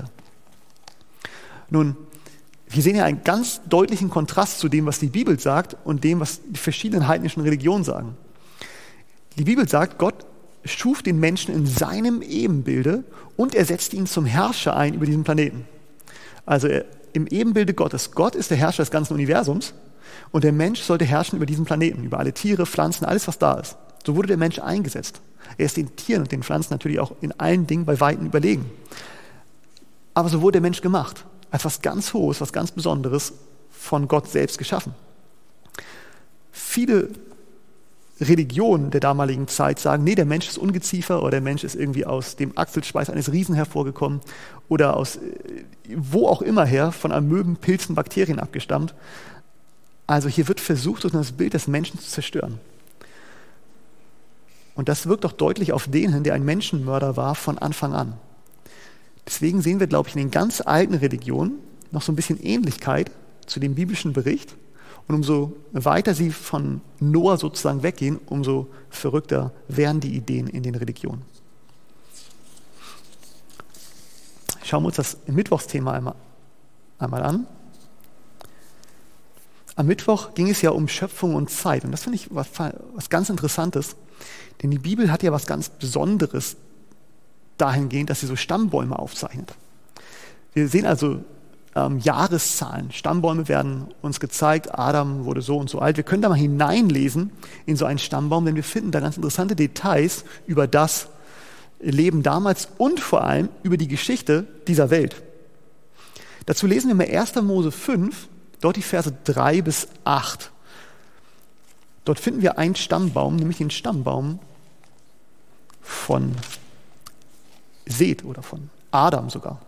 A: Nun, wir sehen ja einen ganz deutlichen Kontrast zu dem, was die Bibel sagt und dem, was die verschiedenen heidnischen Religionen sagen. Die Bibel sagt, Gott schuf den Menschen in seinem Ebenbilde und er setzte ihn zum Herrscher ein über diesen Planeten. Also er, im Ebenbilde Gottes. Gott ist der Herrscher des ganzen Universums und der Mensch sollte herrschen über diesen Planeten, über alle Tiere, Pflanzen, alles, was da ist. So wurde der Mensch eingesetzt. Er ist den Tieren und den Pflanzen natürlich auch in allen Dingen bei Weitem überlegen. Aber so wurde der Mensch gemacht. Als was ganz Hohes, was ganz Besonderes von Gott selbst geschaffen. Viele Religionen der damaligen Zeit sagen, nee, der Mensch ist Ungeziefer oder der Mensch ist irgendwie aus dem Achselschweiß eines Riesen hervorgekommen oder aus wo auch immer her, von Amöben, Pilzen, Bakterien abgestammt. Also hier wird versucht, das Bild des Menschen zu zerstören. Und das wirkt doch deutlich auf den hin, der ein Menschenmörder war von Anfang an. Deswegen sehen wir, glaube ich, in den ganz alten Religionen noch so ein bisschen Ähnlichkeit zu dem biblischen Bericht. Und umso weiter sie von Noah sozusagen weggehen, umso verrückter werden die Ideen in den Religionen. Schauen wir uns das Mittwochsthema einmal, einmal an. Am Mittwoch ging es ja um Schöpfung und Zeit. Und das finde ich was, was ganz Interessantes. Denn die Bibel hat ja was ganz Besonderes dahingehend, dass sie so Stammbäume aufzeichnet. Wir sehen also ähm, Jahreszahlen. Stammbäume werden uns gezeigt. Adam wurde so und so alt. Wir können da mal hineinlesen in so einen Stammbaum, denn wir finden da ganz interessante Details über das Leben damals und vor allem über die Geschichte dieser Welt. Dazu lesen wir mal erster Mose fünf, dort die Verse drei bis acht. Dort finden wir einen Stammbaum, nämlich den Stammbaum von Seth oder von Adam sogar.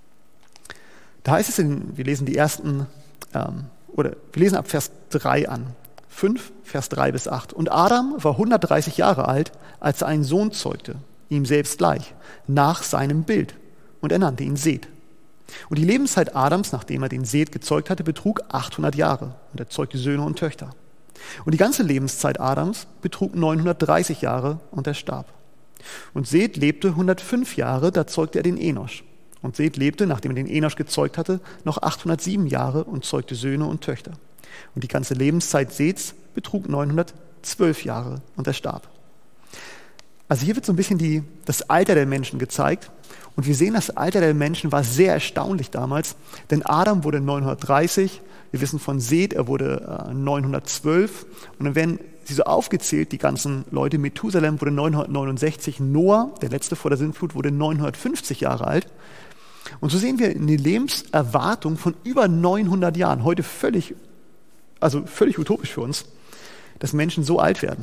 A: Da heißt es, in, wir lesen die ersten, ähm, oder wir lesen ab Vers drei an. fünf, Vers drei bis acht. Und Adam war hundertdreißig Jahre alt, als er einen Sohn zeugte, ihm selbst gleich, nach seinem Bild. Und er nannte ihn Seth. Und die Lebenszeit Adams, nachdem er den Seth gezeugt hatte, betrug achthundert Jahre. Und er zeugte Söhne und Töchter. Und die ganze Lebenszeit Adams betrug neunhundertdreißig Jahre und er starb. Und Seth lebte hundertfünf Jahre, da zeugte er den Enosch. Und Seth lebte, nachdem er den Enosch gezeugt hatte, noch achthundertsieben Jahre und zeugte Söhne und Töchter. Und die ganze Lebenszeit Seths betrug neunhundertzwölf Jahre und er starb. Also hier wird so ein bisschen die, das Alter der Menschen gezeigt. Und wir sehen, das Alter der Menschen war sehr erstaunlich damals, denn Adam wurde neunhundertdreißig, wir wissen von Seth, er wurde äh, neunhundertzwölf. Und dann werden sie so aufgezählt, die ganzen Leute. Methusalem wurde neunhundertneunundsechzig, Noah, der letzte vor der Sintflut, wurde neunhundertfünfzig Jahre alt. Und so sehen wir eine Lebenserwartung von über neunhundert Jahren. Heute völlig, also völlig utopisch für uns, dass Menschen so alt werden.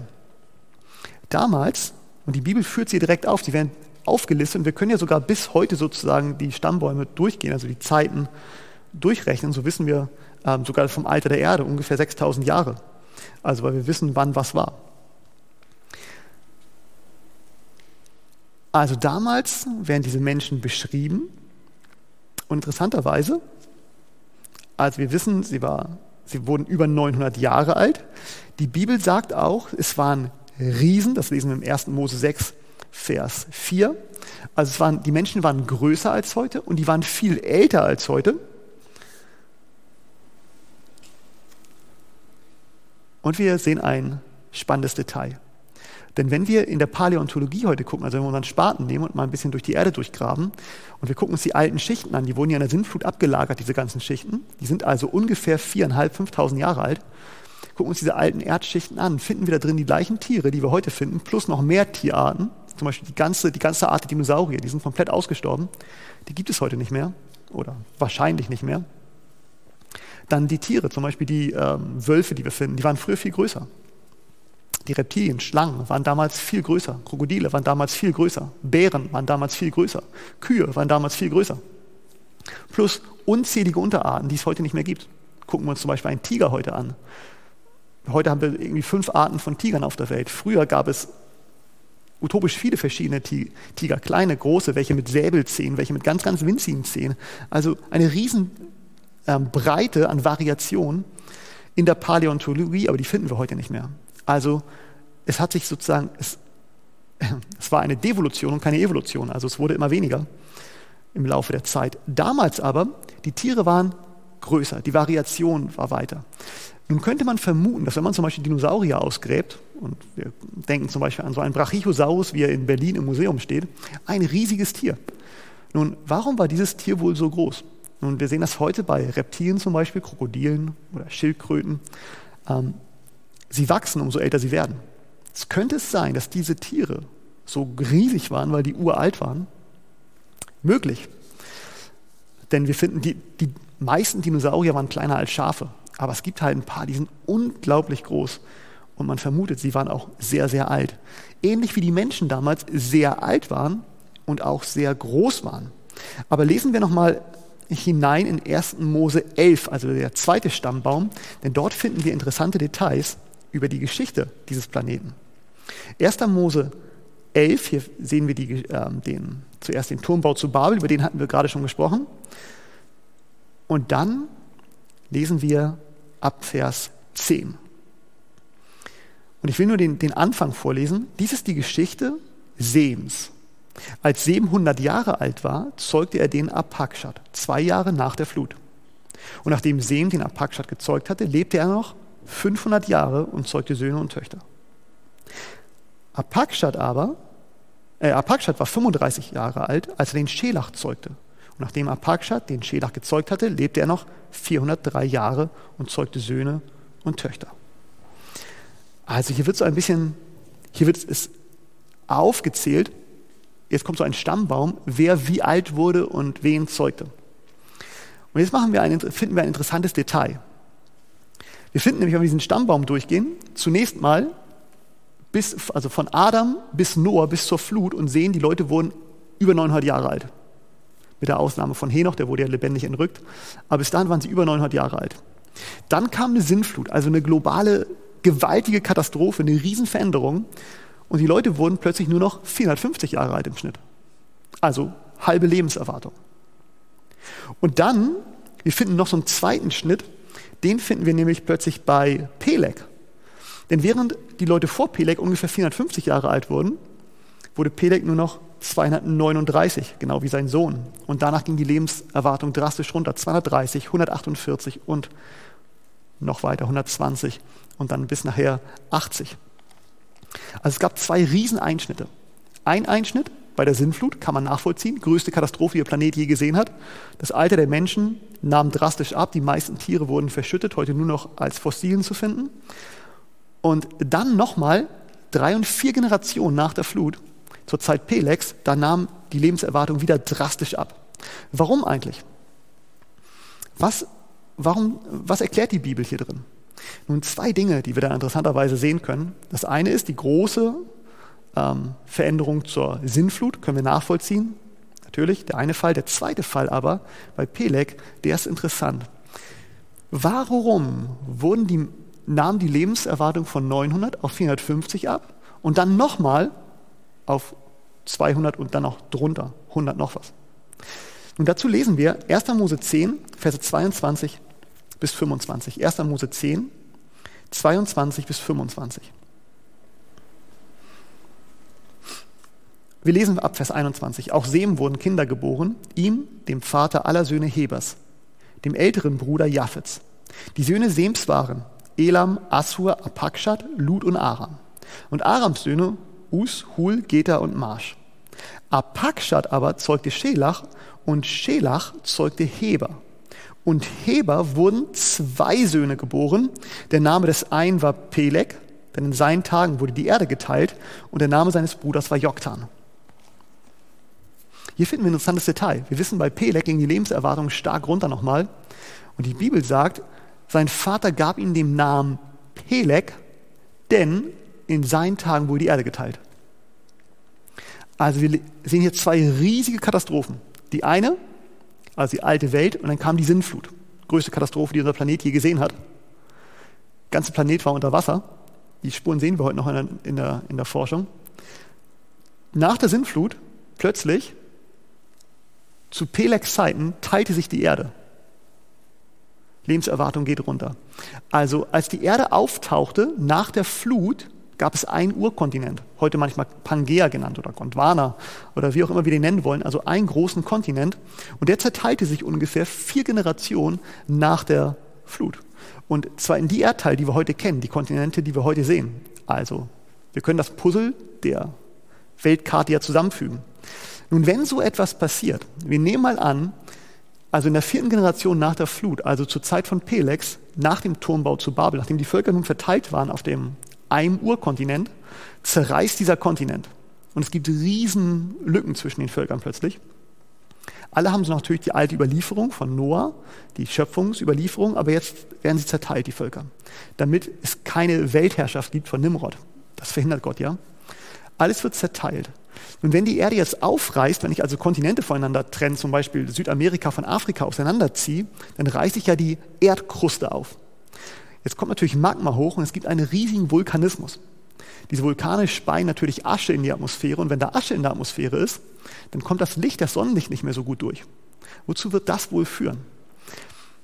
A: Damals, und die Bibel führt sie direkt auf, sie werden aufgelistet und wir können ja sogar bis heute sozusagen die Stammbäume durchgehen, also die Zeiten durchrechnen. So wissen wir ähm, sogar vom Alter der Erde ungefähr sechstausend Jahre. Also weil wir wissen, wann was war. Also damals werden diese Menschen beschrieben und interessanterweise, also wir wissen, sie, war, sie wurden über neunhundert Jahre alt. Die Bibel sagt auch, es waren Riesen, das lesen wir im ersten Mose sechs, Vers vier. Also es waren, die Menschen waren größer als heute und die waren viel älter als heute. Und wir sehen ein spannendes Detail. Denn wenn wir in der Paläontologie heute gucken, also wenn wir unseren Spaten nehmen und mal ein bisschen durch die Erde durchgraben und wir gucken uns die alten Schichten an, die wurden ja in der Sintflut abgelagert, diese ganzen Schichten, die sind also ungefähr viertausendfünfhundert, fünftausend Jahre alt, gucken uns diese alten Erdschichten an, finden wir da drin die gleichen Tiere, die wir heute finden, plus noch mehr Tierarten, zum Beispiel die ganze, die ganze Art der Dinosaurier, die sind komplett ausgestorben, die gibt es heute nicht mehr oder wahrscheinlich nicht mehr. Dann die Tiere, zum Beispiel die ähm, Wölfe, die wir finden, die waren früher viel größer. Die Reptilien, Schlangen waren damals viel größer. Krokodile waren damals viel größer. Bären waren damals viel größer. Kühe waren damals viel größer. Plus unzählige Unterarten, die es heute nicht mehr gibt. Gucken wir uns zum Beispiel einen Tiger heute an. Heute haben wir irgendwie fünf Arten von Tigern auf der Welt. Früher gab es utopisch viele verschiedene Tiger. Kleine, große, welche mit Säbelzähnen, welche mit ganz, ganz winzigen Zähnen. Also eine riesen ähm, Breite an Variationen in der Paläontologie, aber die finden wir heute nicht mehr. Also es hat sich sozusagen, es, es war eine Devolution und keine Evolution, also es wurde immer weniger im Laufe der Zeit. Damals aber, die Tiere waren größer, die Variation war weiter. Nun könnte man vermuten, dass wenn man zum Beispiel Dinosaurier ausgräbt, und wir denken zum Beispiel an so einen Brachiosaurus, wie er in Berlin im Museum steht, ein riesiges Tier. Nun, warum war dieses Tier wohl so groß? Nun, wir sehen das heute bei Reptilien zum Beispiel, Krokodilen oder Schildkröten. Ähm, sie wachsen, umso älter sie werden. Es könnte es sein, dass diese Tiere so riesig waren, weil die uralt waren? Möglich. Denn wir finden, die, die meisten Dinosaurier waren kleiner als Schafe. Aber es gibt halt ein paar, die sind unglaublich groß. Und man vermutet, sie waren auch sehr, sehr alt. Ähnlich wie die Menschen damals sehr alt waren und auch sehr groß waren. Aber lesen wir nochmal hinein in ersten Mose elf, also der zweite Stammbaum, denn dort finden wir interessante Details über die Geschichte dieses Planeten. erster Mose elf, hier sehen wir die, äh, den, zuerst den Turmbau zu Babel, über den hatten wir gerade schon gesprochen. Und dann lesen wir ab Vers zehn. Und ich will nur den, den Anfang vorlesen. Dies ist die Geschichte Sems. Als Sem hundert Jahre alt war, zeugte er den Arpachshad, zwei Jahre nach der Flut. Und nachdem Sem den Arpachshad gezeugt hatte, lebte er noch fünfhundert Jahre und zeugte Söhne und Töchter. Arpachshad aber, äh, Arpachshad war fünfunddreißig Jahre alt, als er den Schelach zeugte. Und nachdem Arpachshad den Schelach gezeugt hatte, lebte er noch vierhundertdrei Jahre und zeugte Söhne und Töchter. Also hier wird so ein bisschen, hier wird es aufgezählt, jetzt kommt so ein Stammbaum, wer wie alt wurde und wen zeugte. Und jetzt machen wir ein, finden wir ein interessantes Detail. Wir finden nämlich, wenn wir diesen Stammbaum durchgehen, zunächst mal bis, also von Adam bis Noah bis zur Flut und sehen, die Leute wurden über neunhundert Jahre alt. Mit der Ausnahme von Henoch, der wurde ja lebendig entrückt. Aber bis dahin waren sie über neunhundert Jahre alt. Dann kam eine Sintflut, also eine globale, gewaltige Katastrophe, eine Riesenveränderung. Und die Leute wurden plötzlich nur noch vierhundertfünfzig Jahre alt im Schnitt. Also halbe Lebenserwartung. Und dann, wir finden noch so einen zweiten Schnitt, den finden wir nämlich plötzlich bei Peleg. Denn während die Leute vor Peleg ungefähr vierhundertfünfzig Jahre alt wurden, wurde Peleg nur noch zweihundertneununddreißig, genau wie sein Sohn. Und danach ging die Lebenserwartung drastisch runter, zweihundertdreißig, hundertachtundvierzig und noch weiter, hundertzwanzig und dann bis nachher achtzig. Also es gab zwei Rieseneinschnitte. Ein Einschnitt bei der Sintflut, kann man nachvollziehen, größte Katastrophe, die der Planet je gesehen hat. Das Alter der Menschen nahm drastisch ab, die meisten Tiere wurden verschüttet, heute nur noch als Fossilien zu finden. Und dann nochmal drei und vier Generationen nach der Flut, zur Zeit Pelegs, da nahm die Lebenserwartung wieder drastisch ab. Warum eigentlich? Was, warum, was erklärt die Bibel hier drin? Nun, zwei Dinge, die wir da interessanterweise sehen können. Das eine ist die große ähm, Veränderung zur Sintflut, können wir nachvollziehen. Natürlich, der eine Fall. Der zweite Fall aber bei Peleg, der ist interessant. Warum wurden die, nahm die Lebenserwartung von neunhundert auf vierhundertfünfzig ab und dann nochmal auf zweihundert und dann noch drunter, hundert noch was? Und dazu lesen wir erster Mose zehn, Verse zweiundzwanzig bis fünfundzwanzig. erster Mose zehn, zweiundzwanzig bis fünfundzwanzig. Wir lesen ab Vers einundzwanzig. Auch Sem wurden Kinder geboren, ihm, dem Vater aller Söhne Hebers, dem älteren Bruder Japhets. Die Söhne Sems waren Elam, Assur, Arpachshad, Lud und Aram. Und Arams Söhne Us, Hul, Geta und Marsch. Arpachshad aber zeugte Schelach und Schelach zeugte Heber. Und Heber wurden zwei Söhne geboren. Der Name des einen war Peleg, denn in seinen Tagen wurde die Erde geteilt. Und der Name seines Bruders war Joktan. Hier finden wir ein interessantes Detail. Wir wissen, bei Peleg ging die Lebenserwartung stark runter nochmal. Und die Bibel sagt, sein Vater gab ihm den Namen Peleg, denn in seinen Tagen wurde die Erde geteilt. Also wir sehen hier zwei riesige Katastrophen. Die eine, also die alte Welt, und dann kam die Sintflut. Größte Katastrophe, die unser Planet je gesehen hat. Der ganze Planet war unter Wasser. Die Spuren sehen wir heute noch in der, in der, in der Forschung. Nach der Sintflut, plötzlich, zu Pelegs Zeiten, teilte sich die Erde. Lebenserwartung geht runter. Also als die Erde auftauchte, nach der Flut, gab es einen Urkontinent, heute manchmal Pangea genannt oder Gondwana oder wie auch immer wir den nennen wollen, also einen großen Kontinent. Und der zerteilte sich ungefähr vier Generationen nach der Flut. Und zwar in die Erdteile, die wir heute kennen, die Kontinente, die wir heute sehen. Also wir können das Puzzle der Weltkarte ja zusammenfügen. Nun, wenn so etwas passiert, wir nehmen mal an, also in der vierten Generation nach der Flut, also zur Zeit von Pelegs, nach dem Turmbau zu Babel, nachdem die Völker nun verteilt waren auf dem einem Urkontinent, zerreißt dieser Kontinent. Und es gibt riesen Lücken zwischen den Völkern plötzlich. Alle haben so natürlich die alte Überlieferung von Noah, die Schöpfungsüberlieferung, aber jetzt werden sie zerteilt, die Völker. Damit es keine Weltherrschaft gibt von Nimrod. Das verhindert Gott, ja. Alles wird zerteilt. Und wenn die Erde jetzt aufreißt, wenn ich also Kontinente voneinander trenne, zum Beispiel Südamerika von Afrika auseinanderziehe, dann reißt sich ja die Erdkruste auf. Jetzt kommt natürlich Magma hoch und es gibt einen riesigen Vulkanismus. Diese Vulkane speien natürlich Asche in die Atmosphäre und wenn da Asche in der Atmosphäre ist, dann kommt das Licht, das Sonnenlicht nicht mehr so gut durch. Wozu wird das wohl führen?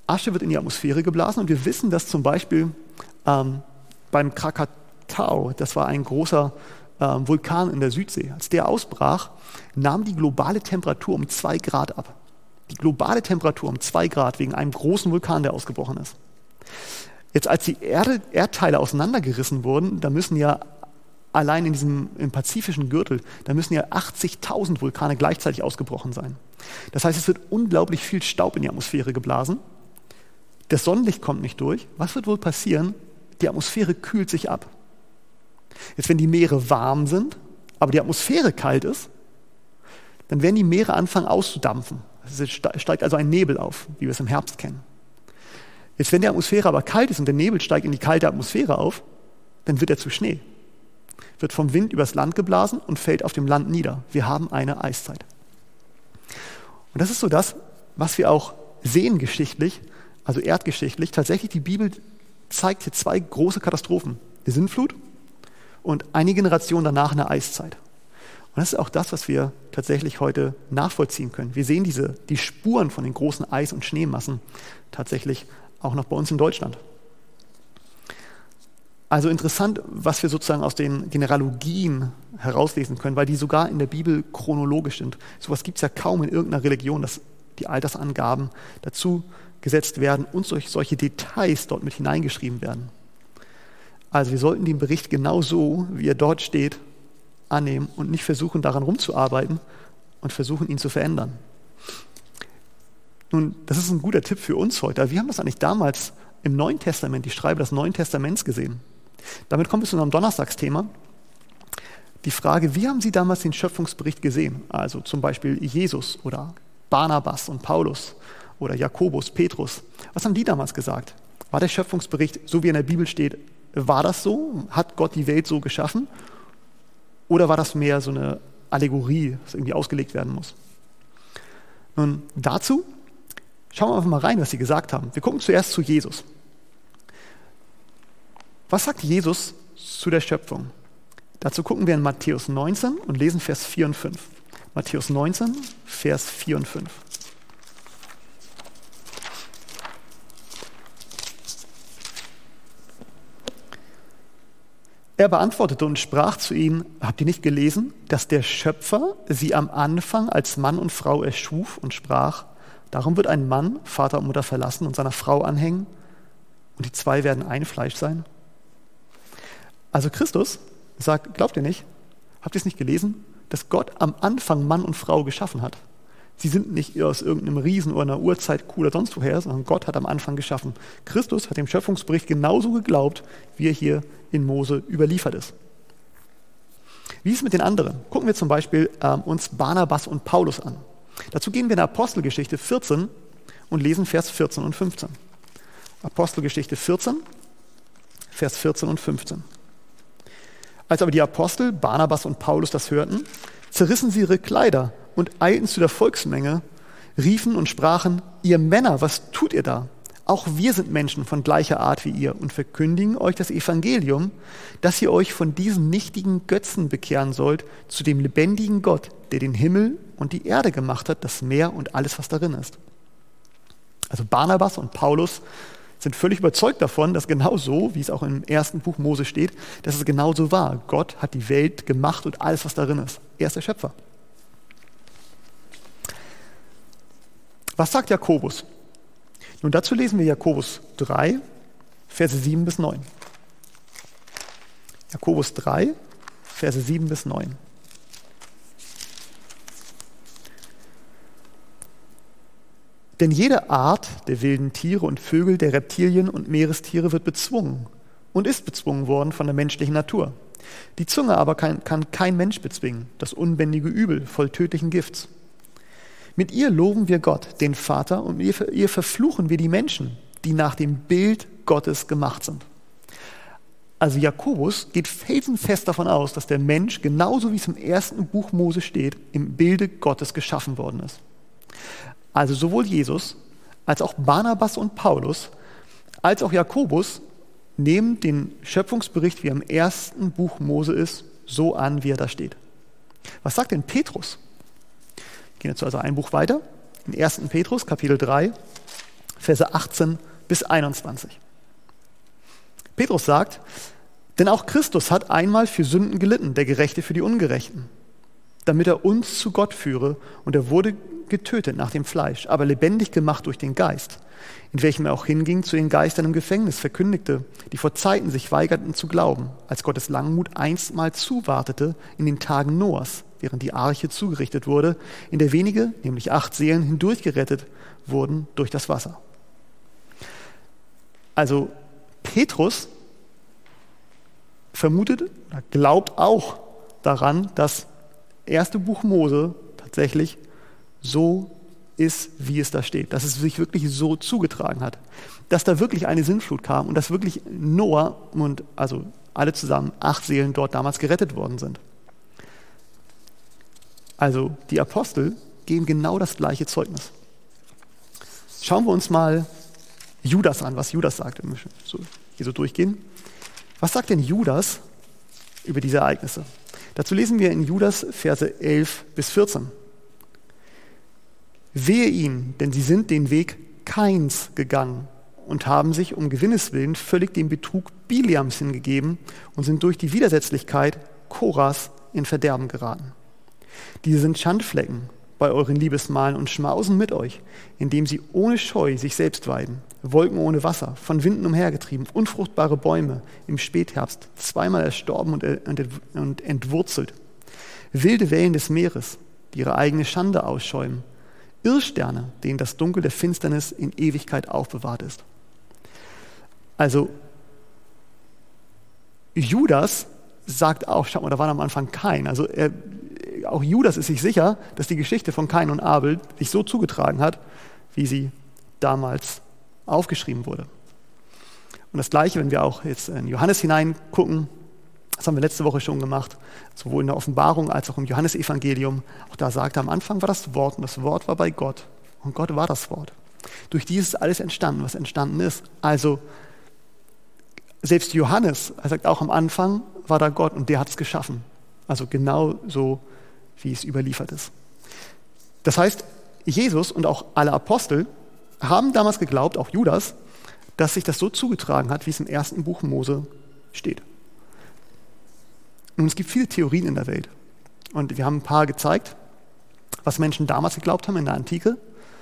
A: Asche wird in die Atmosphäre geblasen und wir wissen, dass zum Beispiel ähm, beim Krakatau, das war ein großer ähm, Vulkan in der Südsee, als der ausbrach, nahm die globale Temperatur um zwei Grad ab. Die globale Temperatur um zwei Grad wegen einem großen Vulkan, der ausgebrochen ist. Jetzt, als die Erde, Erdteile auseinandergerissen wurden, da müssen ja allein in diesem im pazifischen Gürtel, da müssen ja achtzigtausend Vulkane gleichzeitig ausgebrochen sein. Das heißt, es wird unglaublich viel Staub in die Atmosphäre geblasen. Das Sonnenlicht kommt nicht durch. Was wird wohl passieren? Die Atmosphäre kühlt sich ab. Jetzt, wenn die Meere warm sind, aber die Atmosphäre kalt ist, dann werden die Meere anfangen auszudampfen. Es steigt also ein Nebel auf, wie wir es im Herbst kennen. Jetzt, wenn die Atmosphäre aber kalt ist und der Nebel steigt in die kalte Atmosphäre auf, dann wird er zu Schnee. Wird vom Wind übers Land geblasen und fällt auf dem Land nieder. Wir haben eine Eiszeit. Und das ist so das, was wir auch sehen geschichtlich, also erdgeschichtlich. Tatsächlich, die Bibel zeigt hier zwei große Katastrophen. Die Sintflut und eine Generation danach eine Eiszeit. Und das ist auch das, was wir tatsächlich heute nachvollziehen können. Wir sehen diese, die Spuren von den großen Eis- und Schneemassen tatsächlich auch noch bei uns in Deutschland. Also interessant, was wir sozusagen aus den Genealogien herauslesen können, weil die sogar in der Bibel chronologisch sind. Sowas gibt es ja kaum in irgendeiner Religion, dass die Altersangaben dazu gesetzt werden und solch, solche Details dort mit hineingeschrieben werden. Also wir sollten den Bericht genau so, wie er dort steht, annehmen und nicht versuchen, daran rumzuarbeiten und versuchen, ihn zu verändern. Nun, das ist ein guter Tipp für uns heute. Wir haben das eigentlich damals im Neuen Testament, die Schreiber des Neuen Testaments gesehen. Damit kommen wir zu unserem Donnerstagsthema. Die Frage, wie haben Sie damals den Schöpfungsbericht gesehen? Also zum Beispiel Jesus oder Barnabas und Paulus oder Jakobus, Petrus. Was haben die damals gesagt? War der Schöpfungsbericht, so wie er in der Bibel steht, war das so? Hat Gott die Welt so geschaffen? Oder war das mehr so eine Allegorie, das irgendwie ausgelegt werden muss? Nun, dazu schauen wir einfach mal rein, was sie gesagt haben. Wir gucken zuerst zu Jesus. Was sagt Jesus zu der Schöpfung? Dazu gucken wir in Matthäus neunzehn und lesen Vers vier und fünf. Matthäus neunzehn, Vers vier und fünf. Er beantwortete und sprach zu ihnen: Habt ihr nicht gelesen, dass der Schöpfer sie am Anfang als Mann und Frau erschuf und sprach: Darum wird ein Mann Vater und Mutter verlassen und seiner Frau anhängen und die zwei werden ein Fleisch sein? Also Christus sagt, glaubt ihr nicht, habt ihr es nicht gelesen, dass Gott am Anfang Mann und Frau geschaffen hat? Sie sind nicht aus irgendeinem Riesen oder einer Urzeit oder sonst woher, sondern Gott hat am Anfang geschaffen. Christus hat dem Schöpfungsbericht genauso geglaubt, wie er hier in Mose überliefert ist. Wie ist es mit den anderen? Gucken wir zum Beispiel ähm, uns Barnabas und Paulus an. Dazu gehen wir in Apostelgeschichte vierzehn und lesen Vers vierzehn und fünfzehn. Apostelgeschichte vierzehn, Vers vierzehn und fünfzehn. Als aber die Apostel, Barnabas und Paulus das hörten, zerrissen sie ihre Kleider und eilten zu der Volksmenge, riefen und sprachen: Ihr Männer, was tut ihr da? Auch wir sind Menschen von gleicher Art wie ihr und verkündigen euch das Evangelium, dass ihr euch von diesen nichtigen Götzen bekehren sollt zu dem lebendigen Gott, der den Himmel und die Erde gemacht hat, das Meer und alles, was darin ist. Also Barnabas und Paulus sind völlig überzeugt davon, dass genau so, wie es auch im ersten Buch Mose steht, dass es genau so war. Gott hat die Welt gemacht und alles, was darin ist. Er ist der Schöpfer. Was sagt Jakobus? Nun, dazu lesen wir Jakobus drei, Verse sieben bis neun. Jakobus drei, Verse sieben bis neun. Denn jede Art der wilden Tiere und Vögel, der Reptilien und Meerestiere wird bezwungen und ist bezwungen worden von der menschlichen Natur. Die Zunge aber kann, kann kein Mensch bezwingen, das unbändige Übel voll tödlichen Gifts. Mit ihr loben wir Gott, den Vater, und ihr, ihr verfluchen wir die Menschen, die nach dem Bild Gottes gemacht sind. Also Jakobus geht felsenfest davon aus, dass der Mensch, genauso wie es im ersten Buch Mose steht, im Bilde Gottes geschaffen worden ist. Also sowohl Jesus als auch Barnabas und Paulus als auch Jakobus nehmen den Schöpfungsbericht, wie er im ersten Buch Mose ist, so an, wie er da steht. Was sagt denn Petrus? Wir gehen jetzt also ein Buch weiter, in ersten Petrus, Kapitel drei, Verse achtzehn bis einundzwanzig. Petrus sagt, denn auch Christus hat einmal für Sünden gelitten, der Gerechte für die Ungerechten, damit er uns zu Gott führe, und er wurde getötet nach dem Fleisch, aber lebendig gemacht durch den Geist, in welchem er auch hinging zu den Geistern im Gefängnis, verkündigte, die vor Zeiten sich weigerten zu glauben, als Gottes Langmut einstmal zuwartete in den Tagen Noahs, während die Arche zugerichtet wurde, in der wenige, nämlich acht Seelen, hindurchgerettet wurden durch das Wasser. Also Petrus vermutet oder glaubt auch daran, dass erste Buch Mose tatsächlich so ist, wie es da steht, dass es sich wirklich so zugetragen hat, dass da wirklich eine Sintflut kam und dass wirklich Noah und also alle zusammen acht Seelen dort damals gerettet worden sind. Also die Apostel geben genau das gleiche Zeugnis. Schauen wir uns mal Judas an, was Judas sagt, wenn wir so, hier so durchgehen. Was sagt denn Judas über diese Ereignisse? Dazu lesen wir in Judas Verse elf bis vierzehn. Wehe ihnen, denn sie sind den Weg Kains gegangen und haben sich um Gewinnes willen völlig dem Betrug Biliams hingegeben und sind durch die Widersetzlichkeit Koras in Verderben geraten. Diese sind Schandflecken bei euren Liebesmahlen und schmausen mit euch, indem sie ohne Scheu sich selbst weiden, Wolken ohne Wasser, von Winden umhergetrieben, unfruchtbare Bäume im Spätherbst, zweimal erstorben und entwurzelt, wilde Wellen des Meeres, die ihre eigene Schande ausschäumen, Irrsterne, denen das Dunkel der Finsternis in Ewigkeit aufbewahrt ist. Also Judas sagt auch, schaut mal, da war am Anfang Kain. Also er, auch Judas ist sich sicher, dass die Geschichte von Kain und Abel sich so zugetragen hat, wie sie damals aufgeschrieben wurde. Und das Gleiche, wenn wir auch jetzt in Johannes hineingucken, das haben wir letzte Woche schon gemacht, sowohl in der Offenbarung als auch im Johannesevangelium. Auch da sagt er, am Anfang war das Wort und das Wort war bei Gott und Gott war das Wort. Durch dieses ist alles entstanden, was entstanden ist. Also selbst Johannes, er sagt auch, am Anfang war da Gott und der hat es geschaffen. Also genau so, wie es überliefert ist. Das heißt, Jesus und auch alle Apostel haben damals geglaubt, auch Judas, dass sich das so zugetragen hat, wie es im ersten Buch Mose steht. Nun, es gibt viele Theorien in der Welt. Und wir haben ein paar gezeigt, was Menschen damals geglaubt haben in der Antike.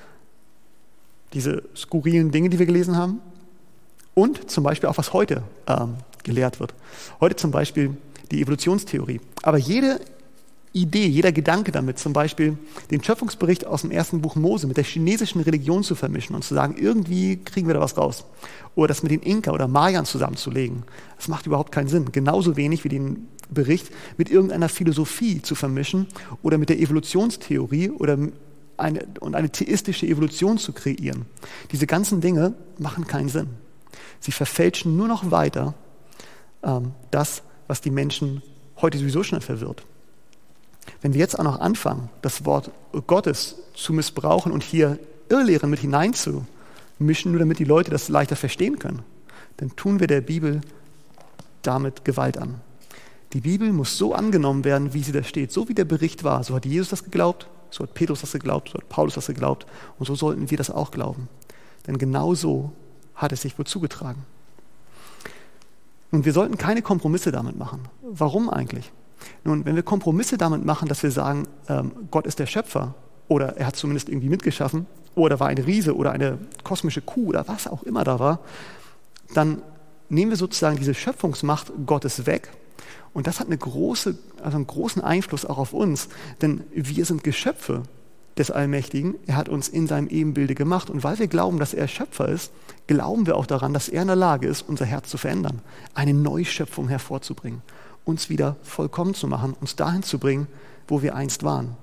A: Diese skurrilen Dinge, die wir gelesen haben. Und zum Beispiel auch, was heute ähm, gelehrt wird. Heute zum Beispiel die Evolutionstheorie. Aber jede Idee, jeder Gedanke damit, zum Beispiel den Schöpfungsbericht aus dem ersten Buch Mose mit der chinesischen Religion zu vermischen und zu sagen, irgendwie kriegen wir da was raus. Oder das mit den Inka oder Mayern zusammenzulegen. Das macht überhaupt keinen Sinn. Genauso wenig wie den Bericht mit irgendeiner Philosophie zu vermischen oder mit der Evolutionstheorie oder eine, und eine theistische Evolution zu kreieren. Diese ganzen Dinge machen keinen Sinn. Sie verfälschen nur noch weiter ähm, das, was die Menschen heute sowieso schon verwirrt. Wenn wir jetzt auch noch anfangen, das Wort Gottes zu missbrauchen und hier Irrlehren mit hineinzumischen, nur damit die Leute das leichter verstehen können, dann tun wir der Bibel damit Gewalt an. Die Bibel muss so angenommen werden, wie sie da steht, so wie der Bericht war. So hat Jesus das geglaubt, so hat Petrus das geglaubt, so hat Paulus das geglaubt und so sollten wir das auch glauben. Denn genau so hat es sich wohl zugetragen. Und wir sollten keine Kompromisse damit machen. Warum eigentlich? Nun, wenn wir Kompromisse damit machen, dass wir sagen, ähm, Gott ist der Schöpfer oder er hat zumindest irgendwie mitgeschaffen oder war ein Riese oder eine kosmische Kuh oder was auch immer da war, dann nehmen wir sozusagen diese Schöpfungsmacht Gottes weg und das hat eine große, also einen großen Einfluss auch auf uns, denn wir sind Geschöpfe des Allmächtigen. Er hat uns in seinem Ebenbilde gemacht und weil wir glauben, dass er Schöpfer ist, glauben wir auch daran, dass er in der Lage ist, unser Herz zu verändern, eine Neuschöpfung hervorzubringen, uns wieder vollkommen zu machen, uns dahin zu bringen, wo wir einst waren.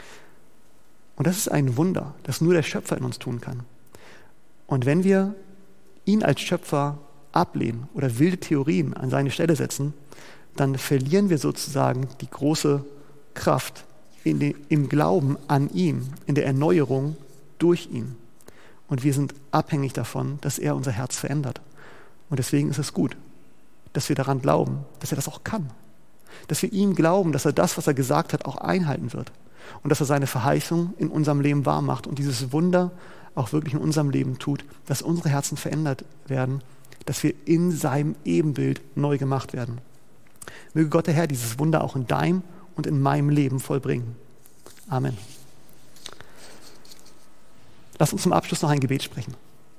A: Und das ist ein Wunder, das nur der Schöpfer in uns tun kann. Und wenn wir ihn als Schöpfer ablehnen oder wilde Theorien an seine Stelle setzen, dann verlieren wir sozusagen die große Kraft in den, im Glauben an ihn, in der Erneuerung durch ihn. Und wir sind abhängig davon, dass er unser Herz verändert. Und deswegen ist es gut, dass wir daran glauben, dass er das auch kann. Dass wir ihm glauben, dass er das, was er gesagt hat, auch einhalten wird. Und dass er seine Verheißung in unserem Leben wahr macht und dieses Wunder auch wirklich in unserem Leben tut, dass unsere Herzen verändert werden, dass wir in seinem Ebenbild neu gemacht werden. Möge Gott der Herr dieses Wunder auch in deinem und in meinem Leben vollbringen. Amen. Lass uns zum Abschluss noch ein Gebet sprechen.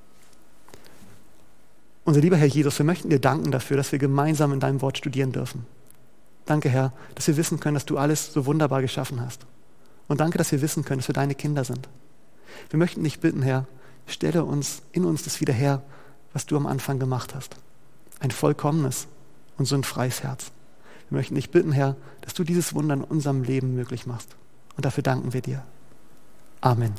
A: Unser lieber Herr Jesus, wir möchten dir danken dafür, dass wir gemeinsam in deinem Wort studieren dürfen. Danke, Herr, dass wir wissen können, dass du alles so wunderbar geschaffen hast. Und danke, dass wir wissen können, dass wir deine Kinder sind. Wir möchten dich bitten, Herr, stelle uns in uns das wieder her, was du am Anfang gemacht hast. Ein vollkommenes und sündfreies Herz. Wir möchten dich bitten, Herr, dass du dieses Wunder in unserem Leben möglich machst. Und dafür danken wir dir. Amen.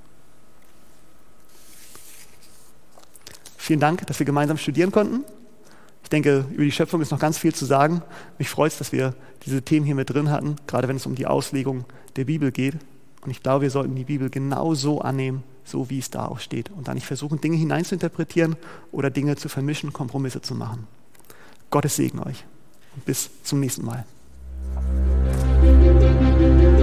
A: Vielen Dank, dass wir gemeinsam studieren konnten. Ich denke, über die Schöpfung ist noch ganz viel zu sagen. Mich freut es, dass wir diese Themen hier mit drin hatten, gerade wenn es um die Auslegung der Bibel geht. Und ich glaube, wir sollten die Bibel genau so annehmen, so wie es da auch steht. Und da nicht versuchen, Dinge hineinzuinterpretieren oder Dinge zu vermischen, Kompromisse zu machen. Gottes Segen euch und bis zum nächsten Mal.